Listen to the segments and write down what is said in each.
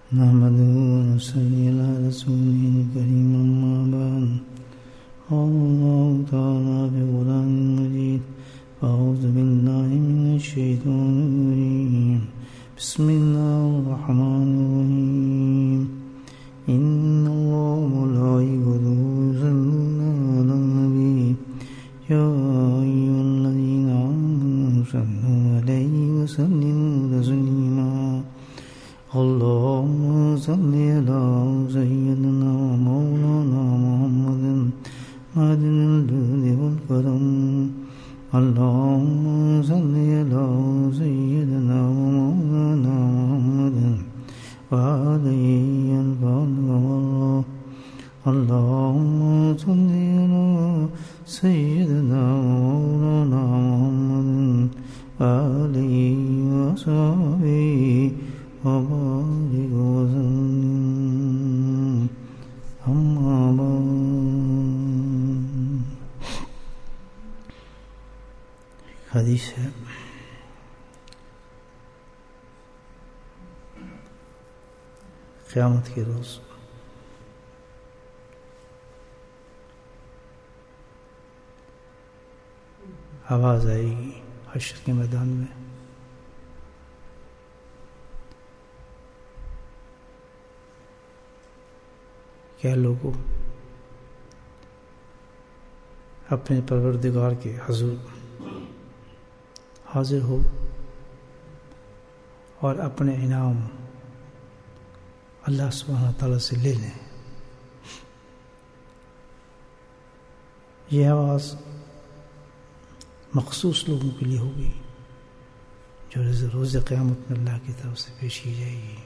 نحمده ونصلي على رسوله الكريم أما بعد قال الله تعالى في القرآن المجيد أعوذ بالله من الشيطان الرجيم بسم الله الرحمن الرحيم إن الله وملائكته يصلون على النبي يا أيها الذين آمنوا صلوا عليه وسلموا تسليما اللهم صل على سيدنا مولانا محمد معدن الجود والكرم اللهم صل على سيدنا مولانا محمد وعليه الفضل اللهم صل على سيدنا مولانا محمد وعليه وصحبه وبارك وسلم أما بعد حدیث ہے قیامت کے روز آواز آئے گی حشر کے میدان میں کیا لوگوں اپنے پروردگار کے حضور حاضر ہو اور اپنے انعام اللہ سبحانہ تعالیٰ سے لے لیں. یہ آواز مخصوص لوگوں کے لیے ہوگی جو روز قیامت میں اللہ کی طرف سے پیش کی جائے گی.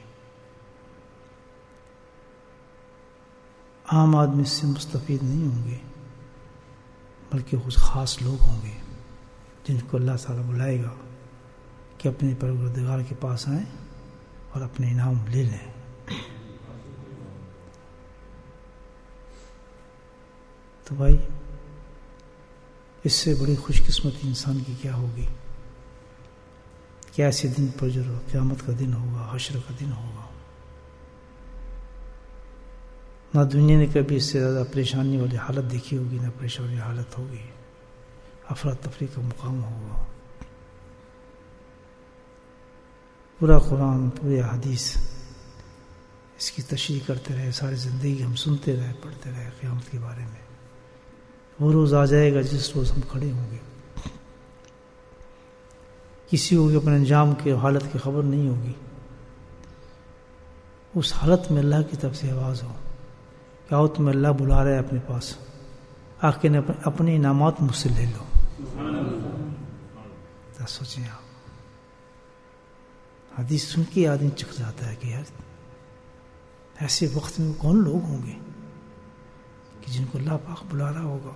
عام آدمی سے مستفید نہیں ہوں گے بلکہ کچھ خاص لوگ ہوں گے جن کو اللہ تعالیٰ بلائے گا کہ اپنے پروردگار کے پاس آئیں اور اپنے انعام لے لیں. تو بھائی اس سے بڑی خوش قسمتی انسان کی کیا ہوگی کہ ایسے دن پر جو قیامت کا دن ہوگا، حشر کا دن ہوگا. نہ دنیا نے کبھی اس سے زیادہ پریشانی والی حالت دیکھی ہوگی، نہ پریشانی حالت ہوگی، افراتفری کا مقام ہوگا. پورا قرآن، پورے حدیث اس کی تشریح کرتے رہے، ساری زندگی ہم سنتے رہے، پڑھتے رہے. قیامت کے بارے میں وہ روز آ جائے گا جس روز ہم کھڑے ہوں گے. کسی کو اپنے انجام کی حالت کی خبر نہیں ہوگی. اس حالت میں اللہ کی طرف سے آواز ہو کہ آؤ تمہیں اللہ بلا رہا ہے اپنے پاس، آ کے اپنے انعامات مجھ سے لے لو. سوچیں آپ، حدیث سن کے آدمی چکھ جاتا ہے کہ یار ایسے وقت میں کون لوگ ہوں گے کہ جن کو اللہ پاک بلا رہا ہوگا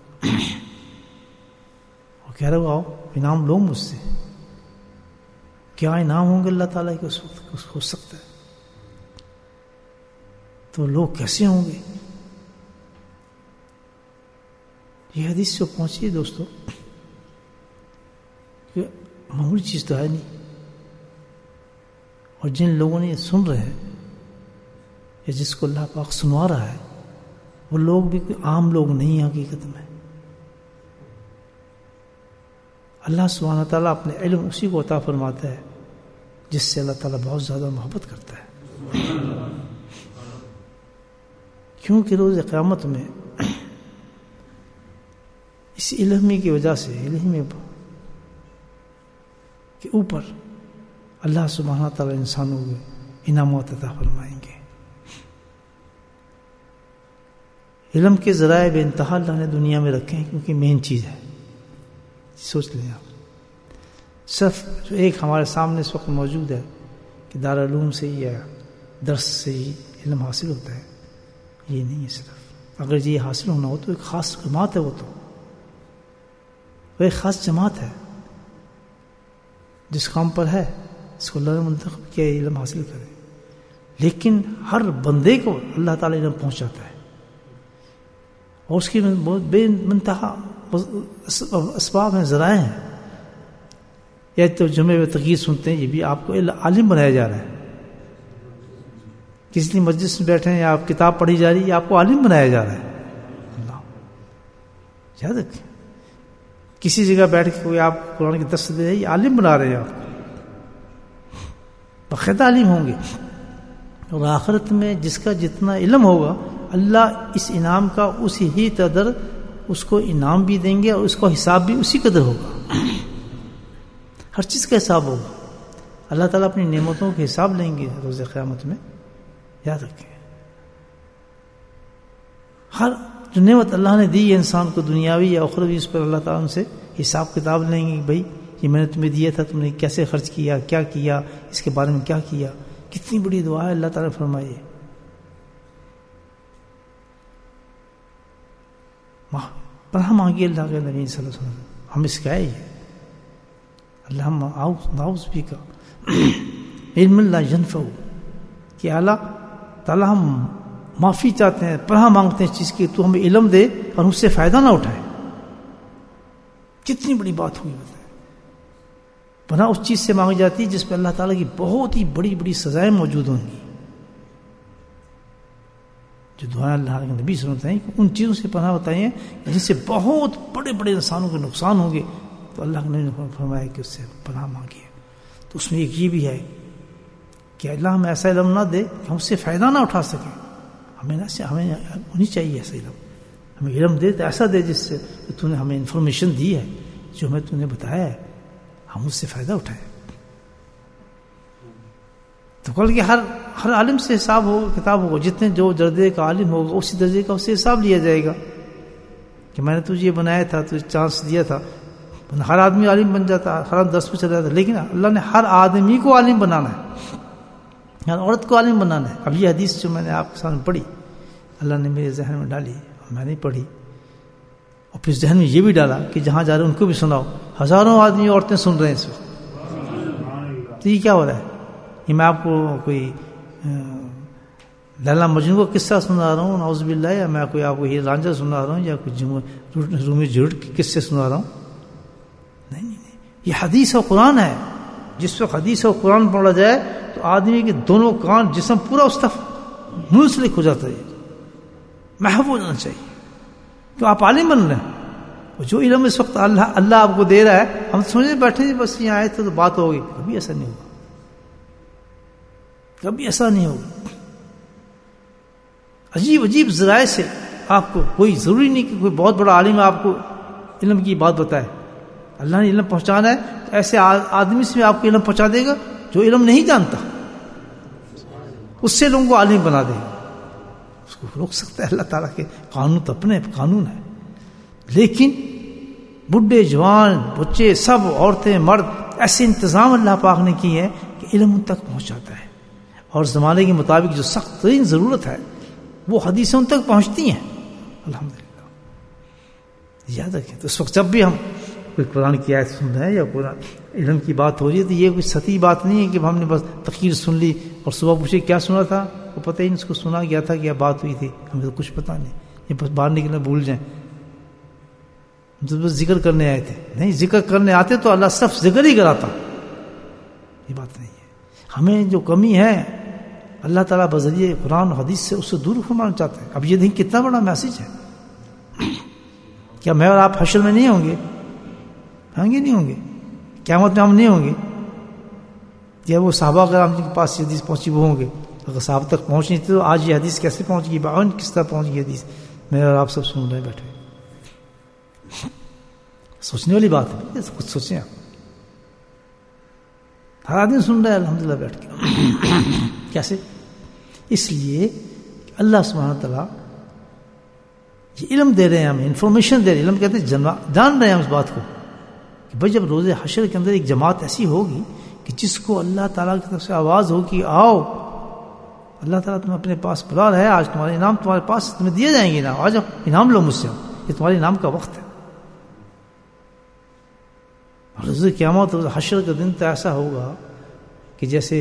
اور کہہ رہا ہو آؤ انعام لو مجھ سے. کیا انعام ہوں گے اللہ تعالیٰ کے اس وقت ہو سکتا ہے. تو لوگ کیسے ہوں گے؟ یہ حدیث سے پہنچی ہے دوستو کہ معمولی چیز تو ہے نہیں. اور جن لوگوں نے یہ سن رہے ہیں یا جس کو اللہ پاک سنوا رہا ہے وہ لوگ بھی کوئی عام لوگ نہیں ہیں. حقیقت میں اللہ سبحانہ تعالیٰ اپنے علم اسی کو عطا فرماتا ہے جس سے اللہ تعالیٰ بہت زیادہ محبت کرتا ہے. کیونکہ روز قیامت میں اس علمی کی وجہ سے، علمی کے اوپر اللہ سبحانہ تعالیٰ انسانوں کو انعامات عطا فرمائیں گے. علم کے ذرائع بے انتہا اللہ نے دنیا میں رکھے ہیں کیونکہ مین چیز ہے. سوچ لیں آپ، صرف جو ایک ہمارے سامنے اس وقت موجود ہے کہ دارالعلوم سے یا درس سے ہی علم حاصل ہوتا ہے، یہ نہیں ہے. صرف اگر یہ حاصل ہونا ہو تو ایک خاص جماعت ہے، وہ ایک خاص جماعت ہے جس کام پر ہے، اس کو اللہ نے منتخب کیا علم حاصل کرے. لیکن ہر بندے کو اللہ تعالیٰ علم پہنچاتا ہے اور اس کی بے منتہا اسباب ہیں، ذرائع ہیں. یا تو جمعے میں تقریر سنتے ہیں، یہ بھی آپ کو عالم بنایا جا رہا ہے کسی لیے مجلس میں بیٹھے ہیں یا آپ کتاب پڑھی جا رہی ہے، آپ کو عالم بنایا جا رہا ہے. اللہ یاد رکھیں، کسی جگہ بیٹھ کے کوئی آپ قرآن کی درس دے رہے ہیں، یہ عالم بنا رہے ہیں آپ کو، باقاعدہ عالم ہوں گے. اور آخرت میں جس کا جتنا علم ہوگا اللہ اس انعام کا اسی ہی قدر اس کو انعام بھی دیں گے، اور اس کو حساب بھی اسی قدر ہوگا. ہر چیز کا حساب ہوگا. اللہ تعالیٰ اپنی نعمتوں کے حساب لیں گے روز قیامت میں. یاد رکھیں، ہر جو نعمت اللہ نے دی ہے انسان کو، دنیاوی یا اخروی، اس پر اللہ تعالیٰ ان سے حساب کتاب لیں گے. بھائی یہ میں نے تمہیں دیا تھا، تم نے کیسے خرچ کیا، کیا کیا، اس کے بارے میں کیا کیا. کتنی بڑی دعا ہے اللہ تعالیٰ نے فرمائی ہے. پناہ مانگی اللہ کے نبی صلی اللہ علیہ وسلم، ہمیں سکھایا یہ اللہ نعوذ بک علم لا ينفع، کہ اللہ تعالیٰ ہم معافی چاہتے ہیں، پناہ مانگتے ہیں اس چیز کی، تو ہمیں علم دے اور اس سے فائدہ نہ اٹھائے. کتنی بڑی بات ہوئی بتائیں. پناہ اس چیز سے مانگی جاتی ہے جس میں اللہ تعالیٰ کی بہت ہی بڑی بڑی سزائیں موجود ہوں گی. جو دعائیں اللہ کے نبی صلی اللہ علیہ وسلم ہیں، ان چیزوں سے پناہ بتائیں جن سے بہت بڑے بڑے انسانوں کے نقصان ہوں گے، تو اللہ کے نبی نے فرمایا کہ اس سے پناہ مانگیے. تو اس میں ایک یہ بھی ہے کہ اللہ ہمیں ایسا علم نہ دے کہ ہم اس سے فائدہ نہ اٹھا سکیں. ہمیں ہونی چاہیے ایسا علم. ہمیں علم دے تو ایسا دے جس سے تو نے ہمیں انفارمیشن دی ہے، جو ہمیں تو نے بتایا ہے، ہم اس سے فائدہ اٹھائیں. تو کل کہ ہر عالم سے حساب ہوگا، کتاب ہوگا. جتنے جو درجے کا عالم ہوگا اسی درجے کا اس سے حساب لیا جائے گا کہ میں نے تجھے بنایا تھا، تجھے چانس دیا تھا. ہر آدمی عالم بن جاتا، ہر آدمی 10 پہ چلا جاتا، لیکن اللہ نے ہر آدمی کو عالم بنانا ہے، ہر عورت کو عالم بنانا ہے. اب یہ حدیث جو میں نے آپ کے سامنے پڑھی، اللہ نے میرے ذہن میں ڈالی اور میں نے پڑھی، اور پھر ذہن میں یہ بھی ڈالا کہ جہاں جا رہے ہیں ان کو بھی سناؤ. ہزاروں آدمی عورتیں سن رہے ہیں اس وقت. تو یہ کیا ہو رہا ہے؟ یہ میں آپ کو کوئی لیلا مجنون کا قصہ سنا رہا ہوں نعوذ باللہ، یا میں کوئی آپ کو ہیر رانجھا سنا رہا ہوں، یا کوئی رومی جھوٹ کے قصے سنا رہا ہوں؟ نہیں، یہ حدیث اور قرآن ہے. جس وقت حدیث اور قرآن پڑھا جائے تو آدمی کے دونوں کان، جسم پورا اس طرف منسلک ہو جاتا ہے، محفوظ ہونا چاہیے. تو آپ عالم بن رہے ہیں، اور جو علم اس وقت اللہ آپ کو دے رہا ہے، ہم سمجھے بیٹھے بس یہاں آئے تھے تو بات ہوگی. کبھی ایسا نہیں ہوگا، کبھی ایسا نہیں ہوگا. عجیب عجیب ذرائع سے آپ کو، کوئی ضروری نہیں کہ کوئی بہت بڑا عالم آپ کو علم کی بات بتائے. اللہ نے علم پہنچانا ہے تو ایسے آدمی سے آپ کو علم پہنچا دے گا جو علم نہیں جانتا، اس سے لوگوں کو عالم بنا دے گا. اس کو روک سکتا ہے اللہ تعالیٰ کے قانون، تو اپنے قانون ہے. لیکن بڈھے جوان بچے سب، عورتیں مرد، ایسے انتظام اللہ پاک نے کی ہے کہ علم ان تک پہنچاتا ہے. اور زمانے کے مطابق جو سخت ترین ضرورت ہے وہ حدیثیں ان تک پہنچتی ہیں الحمدللہ. یاد رکھیں. تو اس وقت جب بھی ہم کوئی قرآن کی آیت سن رہے ہیں یا قرآن علم کی بات ہو رہی ہے تو یہ کوئی سطحی بات نہیں ہے کہ ہم نے بس تقریر سن لی اور صبح پوچھے کیا سنا تھا، وہ پتہ ہی نہیں اس کو سنا گیا تھا، کیا بات ہوئی تھی، ہمیں تو کچھ پتہ نہیں. یہ بس باہر نکلنا بھول جائیں، بس ذکر کرنے آئے تھے. نہیں، ذکر کرنے آتے تو اللہ صرف ذکر ہی کراتا. یہ بات نہیں ہے. ہمیں جو کمی ہے اللہ تعالیٰ بذریعہ قرآن و حدیث سے اس سے دور فرمانا چاہتے ہیں. اب یہ دیکھیں کتنا بڑا میسج ہے. کیا میں اور آپ حشر میں نہیں ہوں گے؟ ہوں گے نہیں ہوں گے؟ قیامت میں ہم نہیں ہوں گے؟ یا وہ صحابہ اگر ہم کے پاس یہ حدیث پہنچی وہ ہوں گے؟ اگر صحابہ تک پہنچ نہیں تھی تو آج یہ حدیث کیسے پہنچ گئی؟ باون کس طرح پہنچ گئی حدیث؟ میں اور آپ سب سن رہے بیٹھے. سوچنے والی بات ہے، کچھ سوچیں آپ. ہر آدمی سن رہا ہے الحمدللہ بیٹھ کے. کیسے؟ اس لیے اللہ سبحانہ تعالیٰ یہ علم دے رہے ہیں، ہمیں انفارمیشن دے رہے ہیں. علم کہتے ہیں جان رہے ہیں ہم اس بات کو کہ بھائی جب روز حشر کے اندر ایک جماعت ایسی ہوگی کہ جس کو اللہ تعالیٰ کی طرف سے آواز ہو کہ آؤ، اللہ تعالیٰ تمہیں اپنے پاس بلا رہا ہے، آج تمہارے انعام تمہارے پاس تمہیں دیے جائیں گے. انعام آج انعام لو مجھ سے، یہ تمہارے انعام کا وقت ہے. اور روز قیامت روز حشر کا دن تو ایسا ہوگا کہ جیسے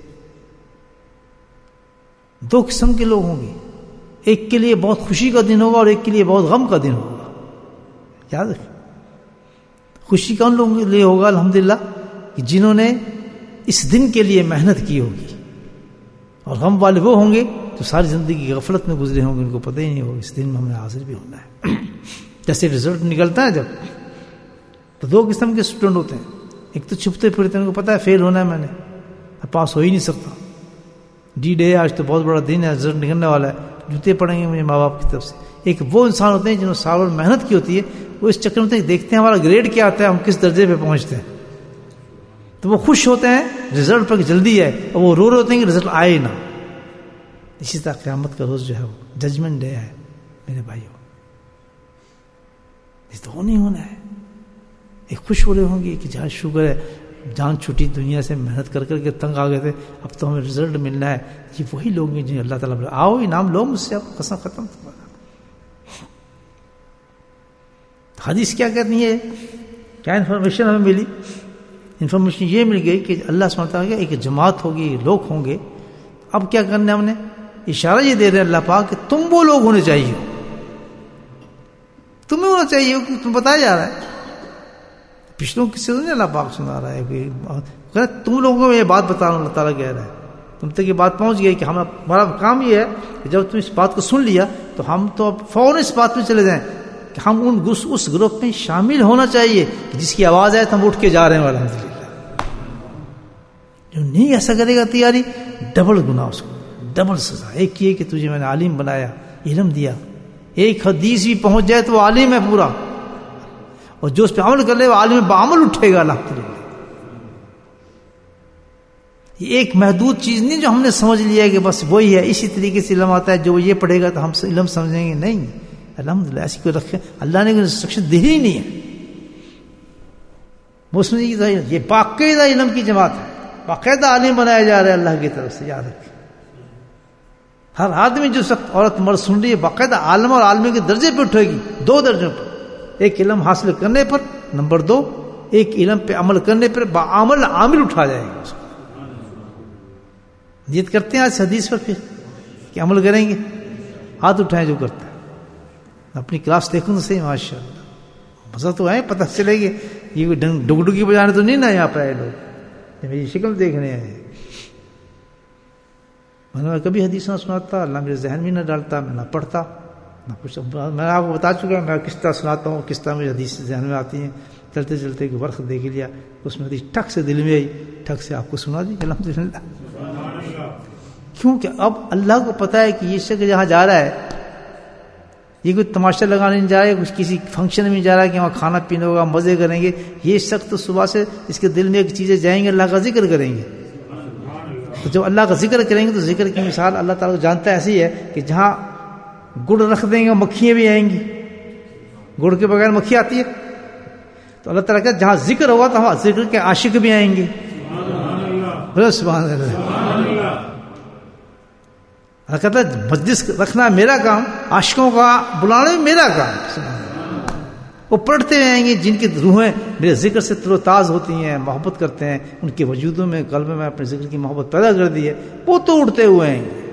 دو قسم کے لوگ ہوں گے. ایک کے لیے بہت خوشی کا دن ہوگا اور ایک کے لیے بہت غم کا دن ہوگا. یاد رکھیں، خوشی کا ان لوگوں کے لیے ہوگا الحمدللہ کہ جنہوں نے اس دن کے لیے محنت کی ہوگی اور غم والے وہ ہوں گے جو ساری زندگی کی غفلت میں گزرے ہوں گے، ان کو پتہ ہی نہیں ہوگا اس دن میں ہمیں حاضر بھی ہونا ہے۔ جیسے رزلٹ نکلتا ہے جب، تو دو قسم کے اسٹوڈنٹ ہوتے ہیں، ایک تو چھپتے پھرتے ہیں، ان کو پتہ ہے فیل ہونا ہے، میں نے پاس ہو ہی نہیں سکتا، ڈی ڈے آج تو بہت بڑا دن ہے، رزلٹ نکلنے والا ہے، جوتے پڑیں گے مجھے ماں باپ کی طرف سے۔ ایک وہ انسان ہوتے ہیں جنہوں نے سال محنت کی ہوتی ہے، وہ اس چکر میں دیکھتے ہیں ہمارا گریڈ کیا آتا ہے، ہم کس درجے پہ پہنچتے ہیں، تو وہ خوش ہوتے ہیں رزلٹ پر جلدی ہے، اور وہ رو رہے ہوتے ہیں کہ رزلٹ آئے نہ۔ اسی طرح قیامت کا روز جو ہے وہ ججمنٹ ڈے ہے میرے بھائیوں، یہ تو نہیں ہونا ہے۔ ایک خوش ہو رہے ہوں گے کہ جہاں شکر ہے جان چھوٹی دنیا سے محنت کر کر کے تنگ آ گئے تھے، اب تو ہمیں رزلٹ ملنا ہے۔ یہ وہی لوگ ہیں جنہیں اللہ تعالیٰ بولے آؤ انعام لو مجھ سے، اب قسم ختم۔ حدیث کیا کہتی ہے، کیا انفارمیشن ہمیں ملی؟ انفارمیشن یہ مل گئی کہ اللہ سبحانہ وتعالیٰ ایک جماعت ہوگی، لوگ ہوں گے، اب کیا کرنا ہے ہم نے؟ اشارہ یہ دے رہے اللہ پاک کہ تم وہ لوگ ہونے چاہیے، تمہیں ہونا چاہیے کہ تم بتایا جا رہا ہے، پچھلوں کسی سے نہیں اللہ پاک سنا رہا ہے کہ تم لوگوں کو یہ بات بتا رہا ہوں، اللہ تعالیٰ کہہ رہا ہے تم تک یہ بات پہنچ گئی کہ ہمارا کام یہ ہے کہ جب تم اس بات کو سن لیا تو ہم تو اب فوراً اس بات میں چلے جائیں کہ ہم اس گروپ میں شامل ہونا چاہیے کہ جس کی آواز آئے تو ہم اٹھ کے جا رہے ہیں الحمدللہ۔ جو نہیں ایسا کرے گا تیاری، ڈبل گناہ، اس کو ڈبل سزا۔ ایک یہ کہ تجھے میں نے عالم بنایا، علم دیا، ایک حدیث بھی پہنچ جائے تو وہ عالم ہے پورا، اور جو اس پہ عمل کر لے وہ عالم بعمل اٹھے گا الحمدللہ۔ یہ ایک محدود چیز نہیں جو ہم نے سمجھ لیا ہے کہ بس وہی ہے، اسی طریقے سے علم آتا ہے، جو یہ پڑھے گا تو ہم علم سمجھیں گے، نہیں الحمدللہ ایسی کوئی رکھے اللہ نے کوئی انسٹرکشن دی ہی نہیں ہے۔ وہ سمجھے یہ باقاعدہ علم کی جماعت ہے، باقاعدہ عالم بنایا جا رہا ہے اللہ کی طرف سے، یاد رکھیں۔ ہر آدمی جو سخت عورت مرد سن رہی ہے باقاعدہ عالم اور عالمی کے درجے پہ اٹھے گی، دو درجوں پر، ایک علم حاصل کرنے پر، نمبر دو ایک علم پہ عمل کرنے پر بعمل عامل اٹھا جائے گا اس کو۔ نیت کرتے ہیں آج حدیث پر پھر کہ عمل کریں گے، ہاتھ اٹھائیں جو کرتا ہے۔ اپنی کلاس دیکھوں تو صحیح، ماشاء اللہ مزہ تو آئے، پتہ چلے گی یہ کوئی ڈگڈگی بجانے تو نہیں نا یہاں پہ آئے لوگ، میری شکل دیکھنے آئے۔ میں کبھی حدیث نہ سناتا، اللہ میرے ذہن میں نہ ڈالتا، میں نہ پڑھتا نہ کچھ۔ میں آپ کو بتا چکا میں کس طرح سناتا ہوں، کس طرح مجھے حدیث ذہن میں آتی ہیں، چلتے چلتے ایک ورق دیکھ لیا، اس میں حدیث ٹھک سے دل میں آئی، ٹھک سے آپ کو سنا دی الحمدللہ۔ کیونکہ اب اللہ کو پتا ہے کہ یہ شخص جہاں جا رہا ہے یہ کوئی تماشا لگانے نہیں جا رہا ہے، کچھ کسی فنکشن میں جا رہا ہے کہ وہاں کھانا پینا ہوگا، مزے کریں گے۔ یہ شخص تو صبح سے اس کے دل میں ایک چیزیں جائیں گے، اللہ کا ذکر کریں گے۔ تو جب اللہ کا ذکر کریں گے تو ذکر کی مثال اللہ تعالیٰ کو جانتا ہے ایسی ہے کہ جہاں گڑ رکھ دیں گے مکھیاں بھی آئیں گی، گڑ کے بغیر مکھی آتی ہے، تو اللہ تعالیٰ کہتا جہاں ذکر ہوگا تو وہاں ذکر کے عاشق بھی آئیں گے۔ سبحان اللہ۔ اللہ کہتا ہے مجلس رکھنا میرا کام، عاشقوں کا بلانا بھی میرا کام۔ وہ پڑھتے ہوئے آئیں گے جن کی روحیں میرے ذکر سے تر و تاز ہوتی ہیں، محبت کرتے ہیں، ان کے وجودوں میں قلب میں اپنے ذکر کی محبت پیدا کر دی ہے، وہ تو اٹھتے ہوئے آئیں گے۔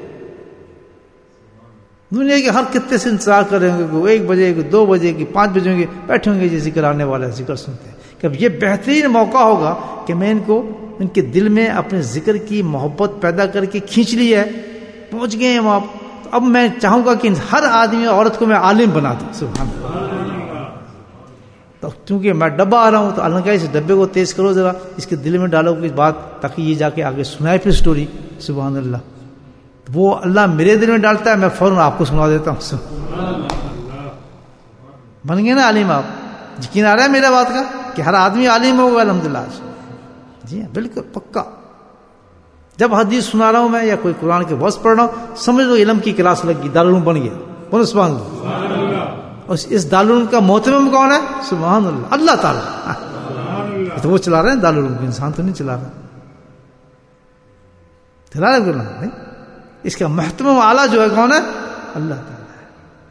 دنیا کے ہر خطے سے انتظار کر رہے ہوں گے، کوئی 1 بجے، کوئی 2 بجے، کوئی 5 بجے ہوں گے، بیٹھے ہوں گے یہ ذکر آنے والا ہے، ذکر سنتے ہیں کہ اب یہ بہترین موقع ہوگا کہ میں ان کے دل میں اپنے ذکر کی محبت پیدا کر کے کھینچ لی ہے، پہنچ گئے ہیں وہاں۔ اب میں چاہوں گا کہ ہر آدمی اور عورت کو میں عالم بنا دوں۔ سبحان اللہ۔ تو چونکہ میں ڈبہ آ رہا ہوں تو اللہ کا اس ڈبے کو تیز کرو ذرا، اس کے دل میں ڈالو کوئی بات تاکہ یہ جا کے آگے سنائے پھر سٹوری۔ سبحان اللہ۔ وہ اللہ میرے دل میں ڈالتا ہے، میں فوراً آپ کو سنا دیتا ہوں۔ بن گئے نا عالم آپ؟ یقین آ رہا ہے میرا بات کا کہ ہر آدمی عالم ہوگا الحمدللہ؟ جی ہاں بالکل پکا۔ جب حدیث سنا رہا ہوں میں یا کوئی قرآن کے وعظ پڑھ رہا ہوں، سمجھ لو علم کی کلاس لگ گئی، دارالعلوم بن گیا۔ بولو سبحان اللہ۔ اور اس دارالعلوم کا محتمم کون ہے؟ سبحان اللہ، اللہ تعالیٰ۔ تو وہ چلا رہے ہیں دارالعلوم، انسان تو نہیں چلا رہا، چلا رہے نہیں، اس کا محتمم اعلیٰ جو ہے کون ہے؟ اللہ تعالیٰ ہے۔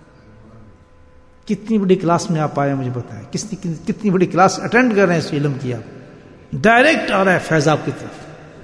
کتنی بڑی کلاس میں آپ آئے مجھے بتائیں، کتنی بڑی کلاس اٹینڈ کر رہے ہیں اس علم کی، آپ ڈائریکٹ آ رہا ہے فیض آپ کی طرف۔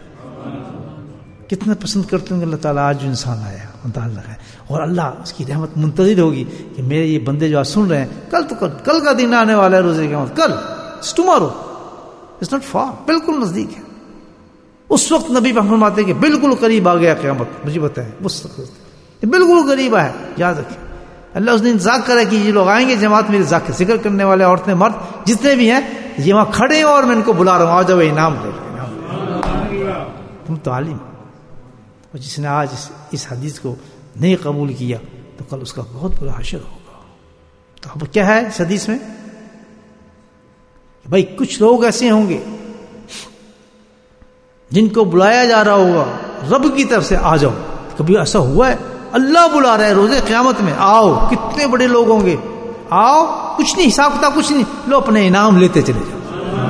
کتنا پسند کرتے ہیں کہ اللہ تعالیٰ آج جو انسان آیا متعلق ہے، اور اللہ اس کی رحمت منتظر ہوگی کہ میرے یہ بندے جو آج سن رہے ہیں، کل کا دن آنے والا ہے روزے قیامت، کل ٹمارو، اٹس ناٹ فار، بالکل نزدیک ہے۔ اس وقت نبی فرماتے کہ بالکل قریب آ گیا قیامت، مجھے بتائیں اس وقت بالکل قریب ہے، یاد رکھیں۔ اللہ اس دن ذاکر کرے کہ یہ لوگ آئیں گے جماعت میرے ذکر کرنے والے، عورتیں مرد جتنے بھی ہیں یہ وہاں کھڑے ہیں اور میں ان کو بلا رہا ہوں، آ جاؤ انعام دے رہے، تم تو عالم۔ اور جس نے آج اس حدیث کو نہیں قبول کیا تو کل اس کا بہت برا حشر ہوگا۔ تو اب کیا ہے اس حدیث میں؟ بھائی کچھ لوگ ایسے ہوں گے جن کو بلایا جا رہا ہوگا رب کی طرف سے، آ جاؤ۔ کبھی ایسا ہوا ہے اللہ بلا رہا ہے روزے قیامت میں، آؤ، کتنے بڑے لوگ ہوں گے، آؤ، کچھ نہیں، حساب کتاب کچھ نہیں، لو اپنے انعام لیتے چلے جاؤ۔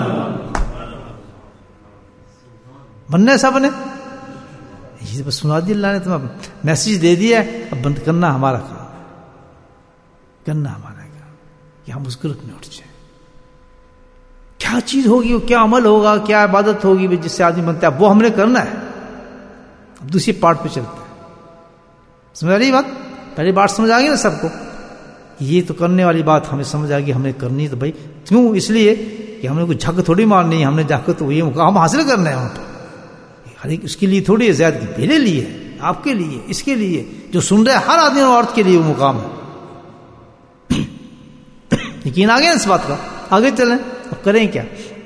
بننا ہے سب نے، یہ بس سنا دی اللہ نے، تمہیں میسج دے دیا ہے، اب بند کرنا ہمارا کام ہے، کرنا ہمارا کام کہ ہم اس گروپ میں اٹھ جائیں۔ کیا چیز ہوگی، کیا عمل ہوگا، کیا عبادت ہوگی جس سے آدمی بنتا ہے، وہ ہم نے کرنا ہے۔ اب دوسری پارٹ پہ چلتا ہے، سمجھ آ رہی بات؟ پہلی بات سمجھ آ گئی نا سب کو، یہ تو کرنے والی بات ہمیں سمجھ آ گئی، ہم نے کرنی تو بھائی کیوں، اس لیے کہ ہم نے کوئی جھک تھوڑی مارنی ہے، ہم نے جا کے تو یہ مقام حاصل کرنا ہے وہاں پہ، ہر ایک اس کے لیے تھوڑی ہے، زیادہ میرے لیے، آپ کے لیے، اس کے لیے، جو سن رہے ہر آدمی اور عورت کے لیے وہ مقام ہے۔ یقین آ گیا اس بات کا؟ آگے چلیں، اب کریں کیا؟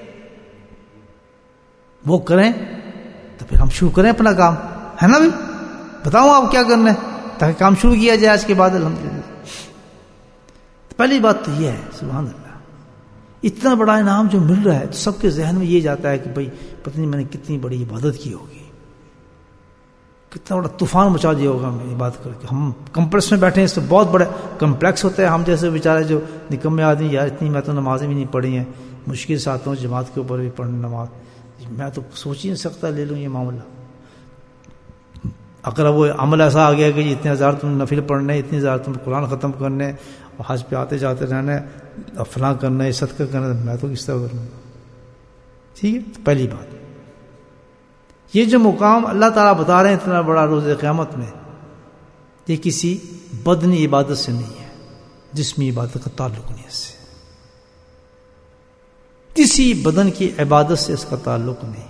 وہ کریں تو پھر ہم شروع کریں اپنا کام، ہے نا بھائی؟ بتاؤں آپ کیا کرنا ہے تاکہ کام شروع کیا جائے آج کے بعد الحمدللہ۔ پہلی بات تو یہ ہے، سبحان اللہ، اتنا بڑا انعام جو مل رہا ہے تو سب کے ذہن میں یہ جاتا ہے کہ بھائی پتہ نہیں میں نے کتنی بڑی عبادت کی ہوگی، کتنا بڑا طوفان مچا دیا ہوگا میں عبادت کر کے۔ ہم کمپلیکس میں بیٹھے ہیں، اس سے بہت بڑے کمپلیکس ہوتا ہے، ہم جیسے بیچارے جو نکمے آدمی، یار اتنی میں تو نمازیں بھی نہیں پڑھی ہیں، مشکل سے آتا ہوں جماعت کے اوپر بھی پڑھنے نماز، میں تو سوچ ہی نہیں سکتا لے لوں یہ معاملہ۔ اگر وہ عمل ایسا آ گیا کہ اتنے ہزار تم نفل پڑھنے، اتنے ہزار تم قرآن ختم کرنے، اور حج پہ آتے جاتے رہنا، اور فلاں کرنا ہے، صدقہ کرنا، میں تو کس طرح کروں گا؟ ٹھیک ہے، پہلی بات یہ جو مقام اللہ تعالیٰ بتا رہے ہیں اتنا بڑا روز قیامت میں، یہ کسی بدنی عبادت سے نہیں ہے، جسمی عبادت کا تعلق نہیں ہے اس سے، کسی بدن کی عبادت سے اس کا تعلق نہیں ہے۔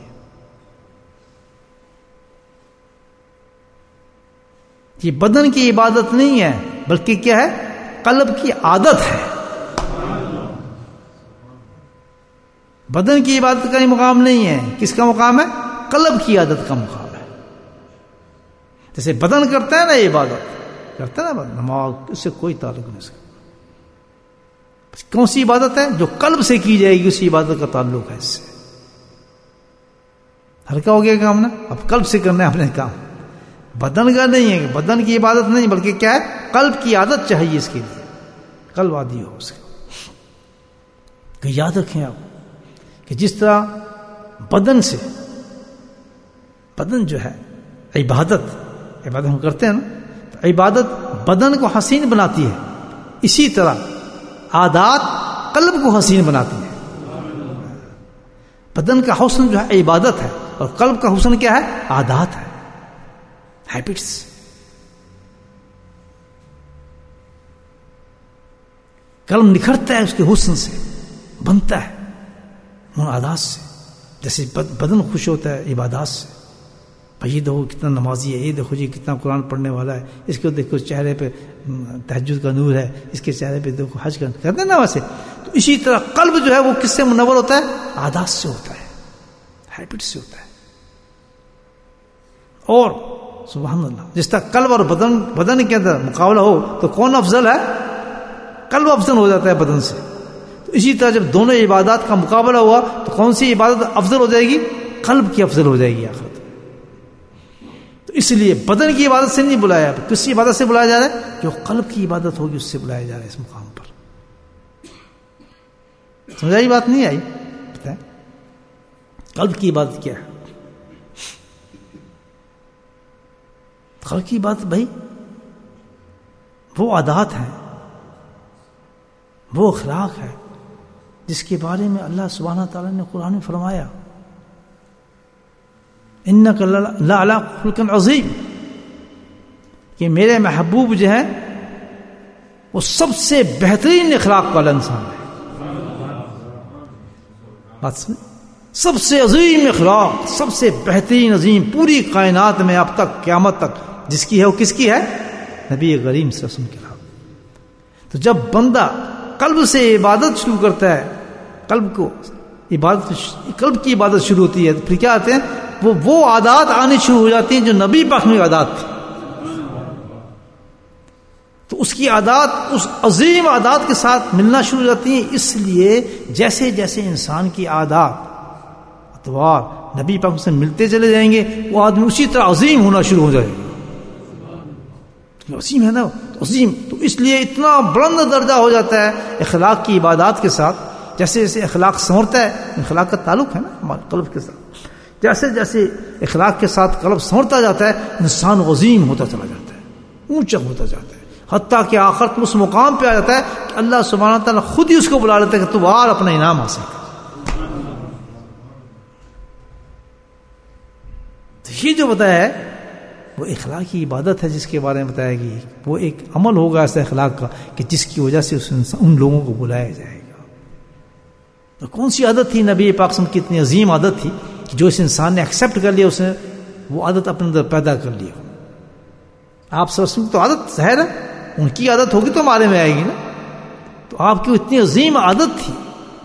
یہ بدن کی عبادت نہیں ہے بلکہ کیا ہے؟ قلب کی عادت ہے۔ بدن کی عبادت کا ہی مقام نہیں ہے، کس کا مقام ہے؟ قلب کی عادت کا مقام ہے۔ جیسے بدن کرتا ہے نا یہ عبادت کرتا ہے نا، نماز، اس سے کوئی تعلق نہیں اس کا۔ کون سی عبادت ہے؟ جو قلب سے کی جائے گی اسی عبادت کا تعلق ہے اس سے۔ ہلکا ہو گیا کام نا، اب قلب سے کرنا ہے اپنے کام، بدن کا نہیں ہے، بدن کی عبادت نہیں بلکہ کیا ہے؟ قلب کی عادت چاہیے اس کے لیے، قلب عادی ہو اس کا۔ کہ یاد رکھیں آپ کہ جس طرح بدن سے، بدن جو ہے عبادت ہم کرتے ہیں نا، تو عبادت بدن کو حسین بناتی ہے، اسی طرح عادات قلب کو حسین بناتی ہے۔ بدن کا حسن جو ہے عبادت ہے، اور قلب کا حسن کیا ہے؟ عادات ہے، ہیبٹس۔ قلب نکھرتا ہے اس کے حسن سے، بنتا ہے ان عادات سے، جیسے بدن خوش ہوتا ہے عبادات سے۔ بھائی یہ دیکھو کتنا نمازی ہے، یہ دیکھو جی کتنا قرآن پڑھنے والا ہے، اس کو دیکھو چہرے پہ تہجد کا نور ہے، اس کے چہرے پہ دیکھو حج کرتے ہیں نا ویسے۔ تو اسی طرح قلب جو ہے وہ کس سے منور ہوتا ہے؟ عادات سے ہوتا ہے، ہیبٹ سے ہوتا ہے۔ اور سبحان اللہ، جس طرح قلب اور بدن کے اندر مقابلہ ہو تو کون افضل ہے؟ قلب افضل ہو جاتا ہے بدن سے۔ تو اسی طرح جب دونوں عبادات کا مقابلہ ہوا تو کون سی عبادت افضل ہو جائے گی؟ قلب کی افضل ہو جائے گی آخرت۔ تو اس لیے بدن کی عبادت سے نہیں بلایا، کس عبادت سے بلایا جا رہا ہے؟ جو قلب کی عبادت ہوگی اس سے بلایا جا رہا ہے اس مقام پر۔ سمجھائی بات نہیں آئی؟ بتائیں قلب کی عبادت کیا ہے؟ قلب کی بات بھائی وہ عادات ہیں، وہ اخلاق ہے جس کے بارے میں اللہ سبحانہ تعالیٰ نے قرآن میں فرمایا انک لعلی خلق عظیم، کہ میرے محبوب جو ہیں وہ سب سے بہترین اخلاق والا انسان ہے۔ بات سمجھ؟ سب سے عظیم اخلاق، سب سے بہترین عظیم پوری کائنات میں اب تک قیامت تک جس کی ہے وہ کس کی ہے؟ نبی کریم صلی اللہ علیہ وسلم کی اخلاق۔ تو جب بندہ قلب سے عبادت شروع کرتا ہے، قلب کی عبادت شروع ہوتی ہے، تو پھر کیا آتے ہیں وہ عادات آنی شروع ہو جاتی ہیں جو نبی پاک میں عادات تھی۔ تو اس کی عادات اس عظیم عادات کے ساتھ ملنا شروع ہو جاتی ہیں۔ اس لیے جیسے جیسے انسان کی عادات اتوار نبی پاک سے ملتے چلے جائیں گے، وہ آدمی اسی طرح عظیم ہونا شروع ہو جائے گا۔ عظیم ہے نا، عظیم، تو اس لیے اتنا بلند درجہ ہو جاتا ہے اخلاق کی عبادات کے ساتھ۔ جیسے جیسے اخلاق سنورتا ہے، اخلاق کا تعلق ہے نا ہمارے قلب کے ساتھ، جیسے جیسے اخلاق کے ساتھ قلب سنورتا جاتا ہے، انسان عظیم ہوتا چلا جاتا ہے، اونچا ہوتا جاتا ہے، حتیٰ کہ آخر اس مقام پہ آ جاتا ہے کہ اللہ سبحانہ تعالیٰ خود ہی اس کو بلا لیتا ہے کہ تو آر اپنا انعام حاصل کر۔ تو یہ جو بتایا ہے وہ اخلاق کی عبادت ہے جس کے بارے میں بتایا گی، وہ ایک عمل ہوگا ایسا اخلاق کا کہ جس کی وجہ سے ان لوگوں کو بلایا جائے گا۔ تو کون سی عادت تھی نبی پاک صلی اللہ علیہ وسلم کی اتنی عظیم عادت تھی کہ جو اس انسان نے ایکسیپٹ کر لیا، اس نے وہ عادت اپنے اندر پیدا کر لی۔ آپ صلی اللہ علیہ وسلم تو عادت ظاہر ہے، ان کی عادت ہوگی تو ہمارے میں آئے گی نا۔ تو آپ کی اتنی عظیم عادت تھی،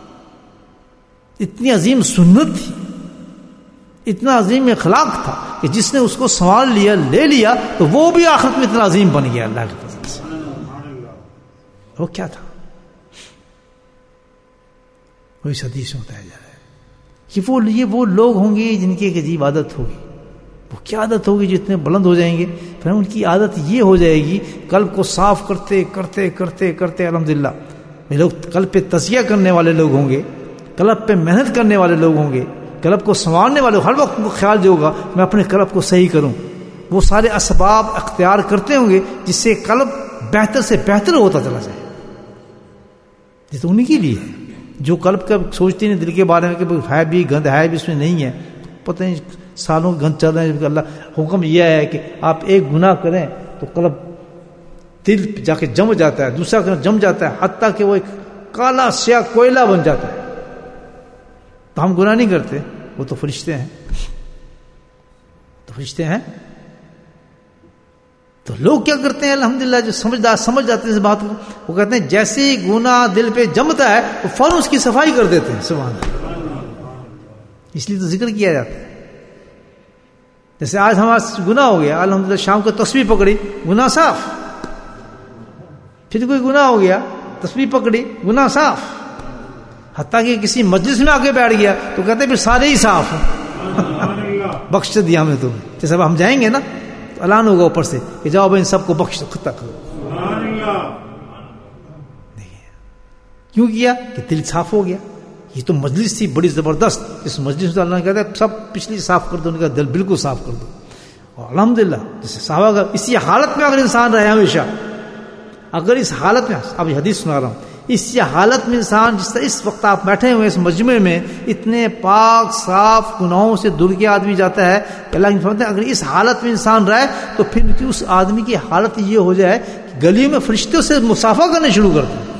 اتنی عظیم سنت تھی، اتنا عظیم اخلاق تھا کہ جس نے اس کو سنبھال لیا، لے لیا، تو وہ بھی آخرت میں اتنا عظیم بن گیا اللہ کے فضل سے۔ وہ کیا تھا؟ وہ اس حدیث میں بتایا جا رہا ہے کہ یہ وہ لوگ ہوں گے جن کی ایک عجیب عادت ہوگی۔ وہ کیا عادت ہوگی جو اتنے بلند ہو جائیں گے؟ پھر ان کی عادت یہ ہو جائے گی، قلب کو صاف کرتے کرتے کرتے کرتے الحمدللہ یہ لوگ قلب پہ تزکیہ کرنے والے لوگ ہوں گے، قلب پہ محنت کرنے والے لوگ ہوں گے، قلب کو سنوارنے والے، ہر وقت کو خیال جو ہوگا میں اپنے قلب کو صحیح کروں، وہ سارے اسباب اختیار کرتے ہوں گے جس سے قلب بہتر سے بہتر ہوتا چلا جائے۔ یہ تو انہیں کے لیے ہے جو قلب کا سوچتے نہیں دل کے بارے میں کہ ہے بھی گند ہے بھی اس میں نہیں ہے، پتہ نہیں سالوں گند چل رہے ہیں۔ اللہ حکم یہ ہے کہ آپ ایک گناہ کریں تو قلب دل جا کے جم جاتا ہے، دوسرا گناہ جم جاتا ہے، حتیٰ کہ وہ ایک کالا سیاہ کوئلہ بن جاتا ہے۔ تو ہم گناہ نہیں کرتے، وہ تو فرشتے ہیں، تو فرشتے ہیں۔ تو لوگ کیا کرتے ہیں الحمدللہ جو سمجھدار سمجھ جاتے ہیں اس بات کو، وہ کہتے ہیں جیسے ہی گناہ دل پہ جمتا ہے وہ فوراً اس کی صفائی کر دیتے ہیں۔ سبحان اللہ، اس لیے تو ذکر کیا جاتا ہے۔ جیسے آج ہمارا گناہ ہو گیا، الحمدللہ شام کو تسبیح پکڑی، گناہ صاف۔ پھر کوئی گناہ ہو گیا، تسبیح پکڑی، گناہ صاف۔ حتیٰ کہ کسی مجلس میں آ کے بیٹھ گیا تو کہتے ہیں پھر سارے ہی صاف ہیں، بخش دیا ہمیں تمہیں۔ جیسے اب ہم جائیں گے نا تو اعلان ہوگا اوپر سے کہ جاؤ بھائی ان سب کو بخش خطہ کرو۔ کیوں کیا؟ کہ دل صاف ہو گیا۔ یہ تو مجلس تھی بڑی زبردست، اس مجلس میں اللہ نے کہتا ہے سب پچھلی صاف کر دو، ان کا دل بالکل صاف کر دو۔ اور الحمدللہ جیسے صحابہ کا اسی حالت میں اگر انسان رہے ہمیشہ، اگر اس حالت میں، اب یہ حدیث سنا رہا ہوں، اس حالت میں انسان جس طرح اس وقت آپ بیٹھے ہوئے اس مجمع میں اتنے پاک صاف گناہوں سے دھل کے آدمی جاتا ہے کہ اللہ کی فرماتے ہیں اگر اس حالت میں انسان رہے تو پھر اس آدمی کی حالت یہ ہو جائے کہ گلیوں میں فرشتوں سے مصافحہ کرنے شروع کر دیں،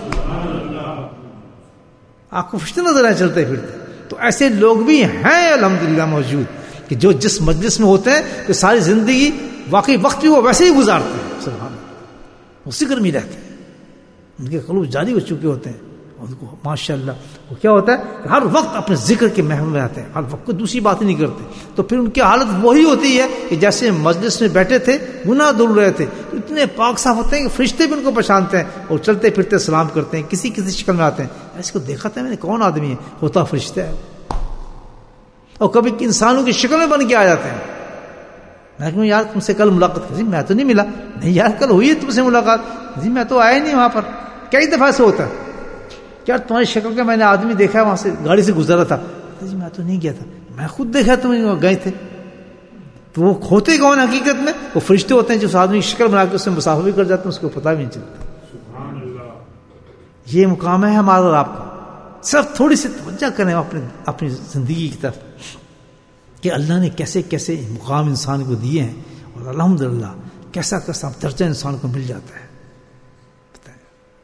آپ کو فرشتے نظر آئے چلتے پھرتے۔ تو ایسے لوگ بھی ہیں الحمدللہ موجود کہ جو جس مجلس میں ہوتے ہیں کہ ساری زندگی واقعی وقت بھی وہ ویسے ہی گزارتے ہیں، سبحان اللہ، وہ ذکر میں رہتے ہیں، ان کے قلوب جاری ہو چکے ہوتے ہیں، ان کو ماشاءاللہ وہ کیا ہوتا ہے کہ ہر وقت اپنے ذکر کے محفل میں آتے ہیں، ہر وقت کوئی دوسری بات نہیں کرتے۔ تو پھر ان کی حالت وہی ہوتی ہے کہ جیسے مجلس میں بیٹھے تھے گناہ دھل رہے تھے، تو اتنے پاک صاف ہوتے ہیں کہ فرشتے بھی ان کو پہچانتے ہیں اور چلتے پھرتے سلام کرتے ہیں، کسی کسی شکل میں آتے ہیں۔ اس کو دیکھا تھا میں نے کون آدمی ہے، ہوتا فرشتہ ہے، اور کبھی انسانوں کی شکل میں بن کے آ جاتے ہیں۔ میں کہوں یار تم سے کل ملاقات کی، میں تو نہیں ملا، نہیں یار کل ہوئی ہے تم سے ملاقات، جی میں تو آیا نہیں وہاں پر۔ کئی دفعہ سے ہوتا ہے یار تمہاری شکل کا میں نے آدمی دیکھا ہے وہاں سے گاڑی سے گزرا تھا، جی میں تو نہیں گیا تھا، میں خود دیکھا تم گئے تھے۔ تو وہ ہوتے کون حقیقت میں؟ وہ فرشتے ہوتے ہیں جو اس آدمی کی شکل بنا کے اس سے مسافر بھی کر جاتے ہیں، اس کو پتہ بھی نہیں چلتا۔ یہ مقام ہے ہمارا اور آپ کا۔ صرف تھوڑی سی توجہ کریں اپنی زندگی کی طرف کہ اللہ نے کیسے کیسے مقام انسان کو دیے ہیں، اور الحمدللہ کیسا کیسا درجہ انسان کو مل جاتا ہے۔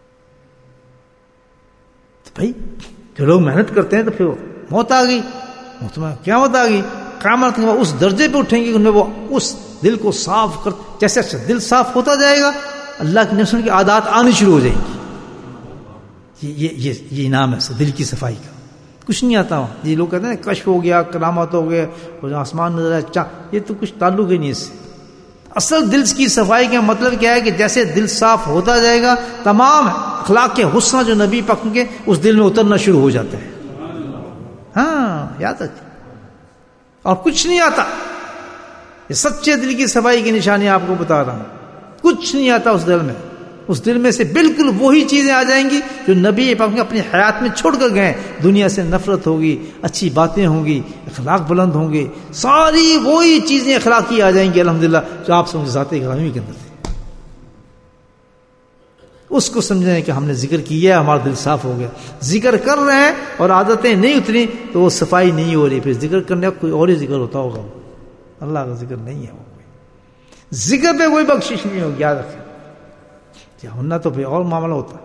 تو بھائی جو لوگ محنت کرتے ہیں تو پھر موت آ گئی، وہ تمہیں قیامت آ گئی. قیامت کے بعد اس درجے پہ اٹھیں گے ان میں وہ اس دل کو صاف کر, جیسے دل صاف ہوتا جائے گا اللہ کی نفسوں کی عادات آنی شروع ہو جائیں گی. یہ انعام ہے دل کی صفائی کا. کچھ نہیں آتا وہاں. یہ لوگ کہتے ہیں کشف ہو گیا, کرامت ہو گیا, اور آسمان نظر آیا, یہ تو کچھ تعلق ہی نہیں اس سے. اصل دل کی صفائی کا مطلب کیا ہے کہ جیسے دل صاف ہوتا جائے گا تمام اخلاق کے حسن جو نبی پاک کے اس دل میں اترنا شروع ہو جاتا ہے. ہاں یاد رکھیں, اور کچھ نہیں آتا. یہ سچے دل کی صفائی کی نشانی آپ کو بتا رہا ہوں. کچھ نہیں آتا اس دل میں. اس دل میں سے بالکل وہی چیزیں آ جائیں گی جو نبی پاک نے اپنی حیات میں چھوڑ کر گئے. دنیا سے نفرت ہوگی, اچھی باتیں ہوں گی, اخلاق بلند ہوں گے, ساری وہی چیزیں اخلاقی آ جائیں گی الحمدللہ جو آپ سمجھ ذات گرامی کے اندر تھے. اس کو سمجھیں کہ ہم نے ذکر کیا, ہمارا دل صاف ہو گیا. ذکر کر رہے ہیں اور عادتیں نہیں اتری تو وہ صفائی نہیں ہو رہی. پھر ذکر کرنے کا کوئی اور ہی ذکر ہوتا ہوگا, اللہ کا ذکر نہیں ہے. وہ ذکر پہ کوئی بخشش نہیں ہوگی, یاد رکھیں. ہونا تو پھر اور معاملہ ہوتا.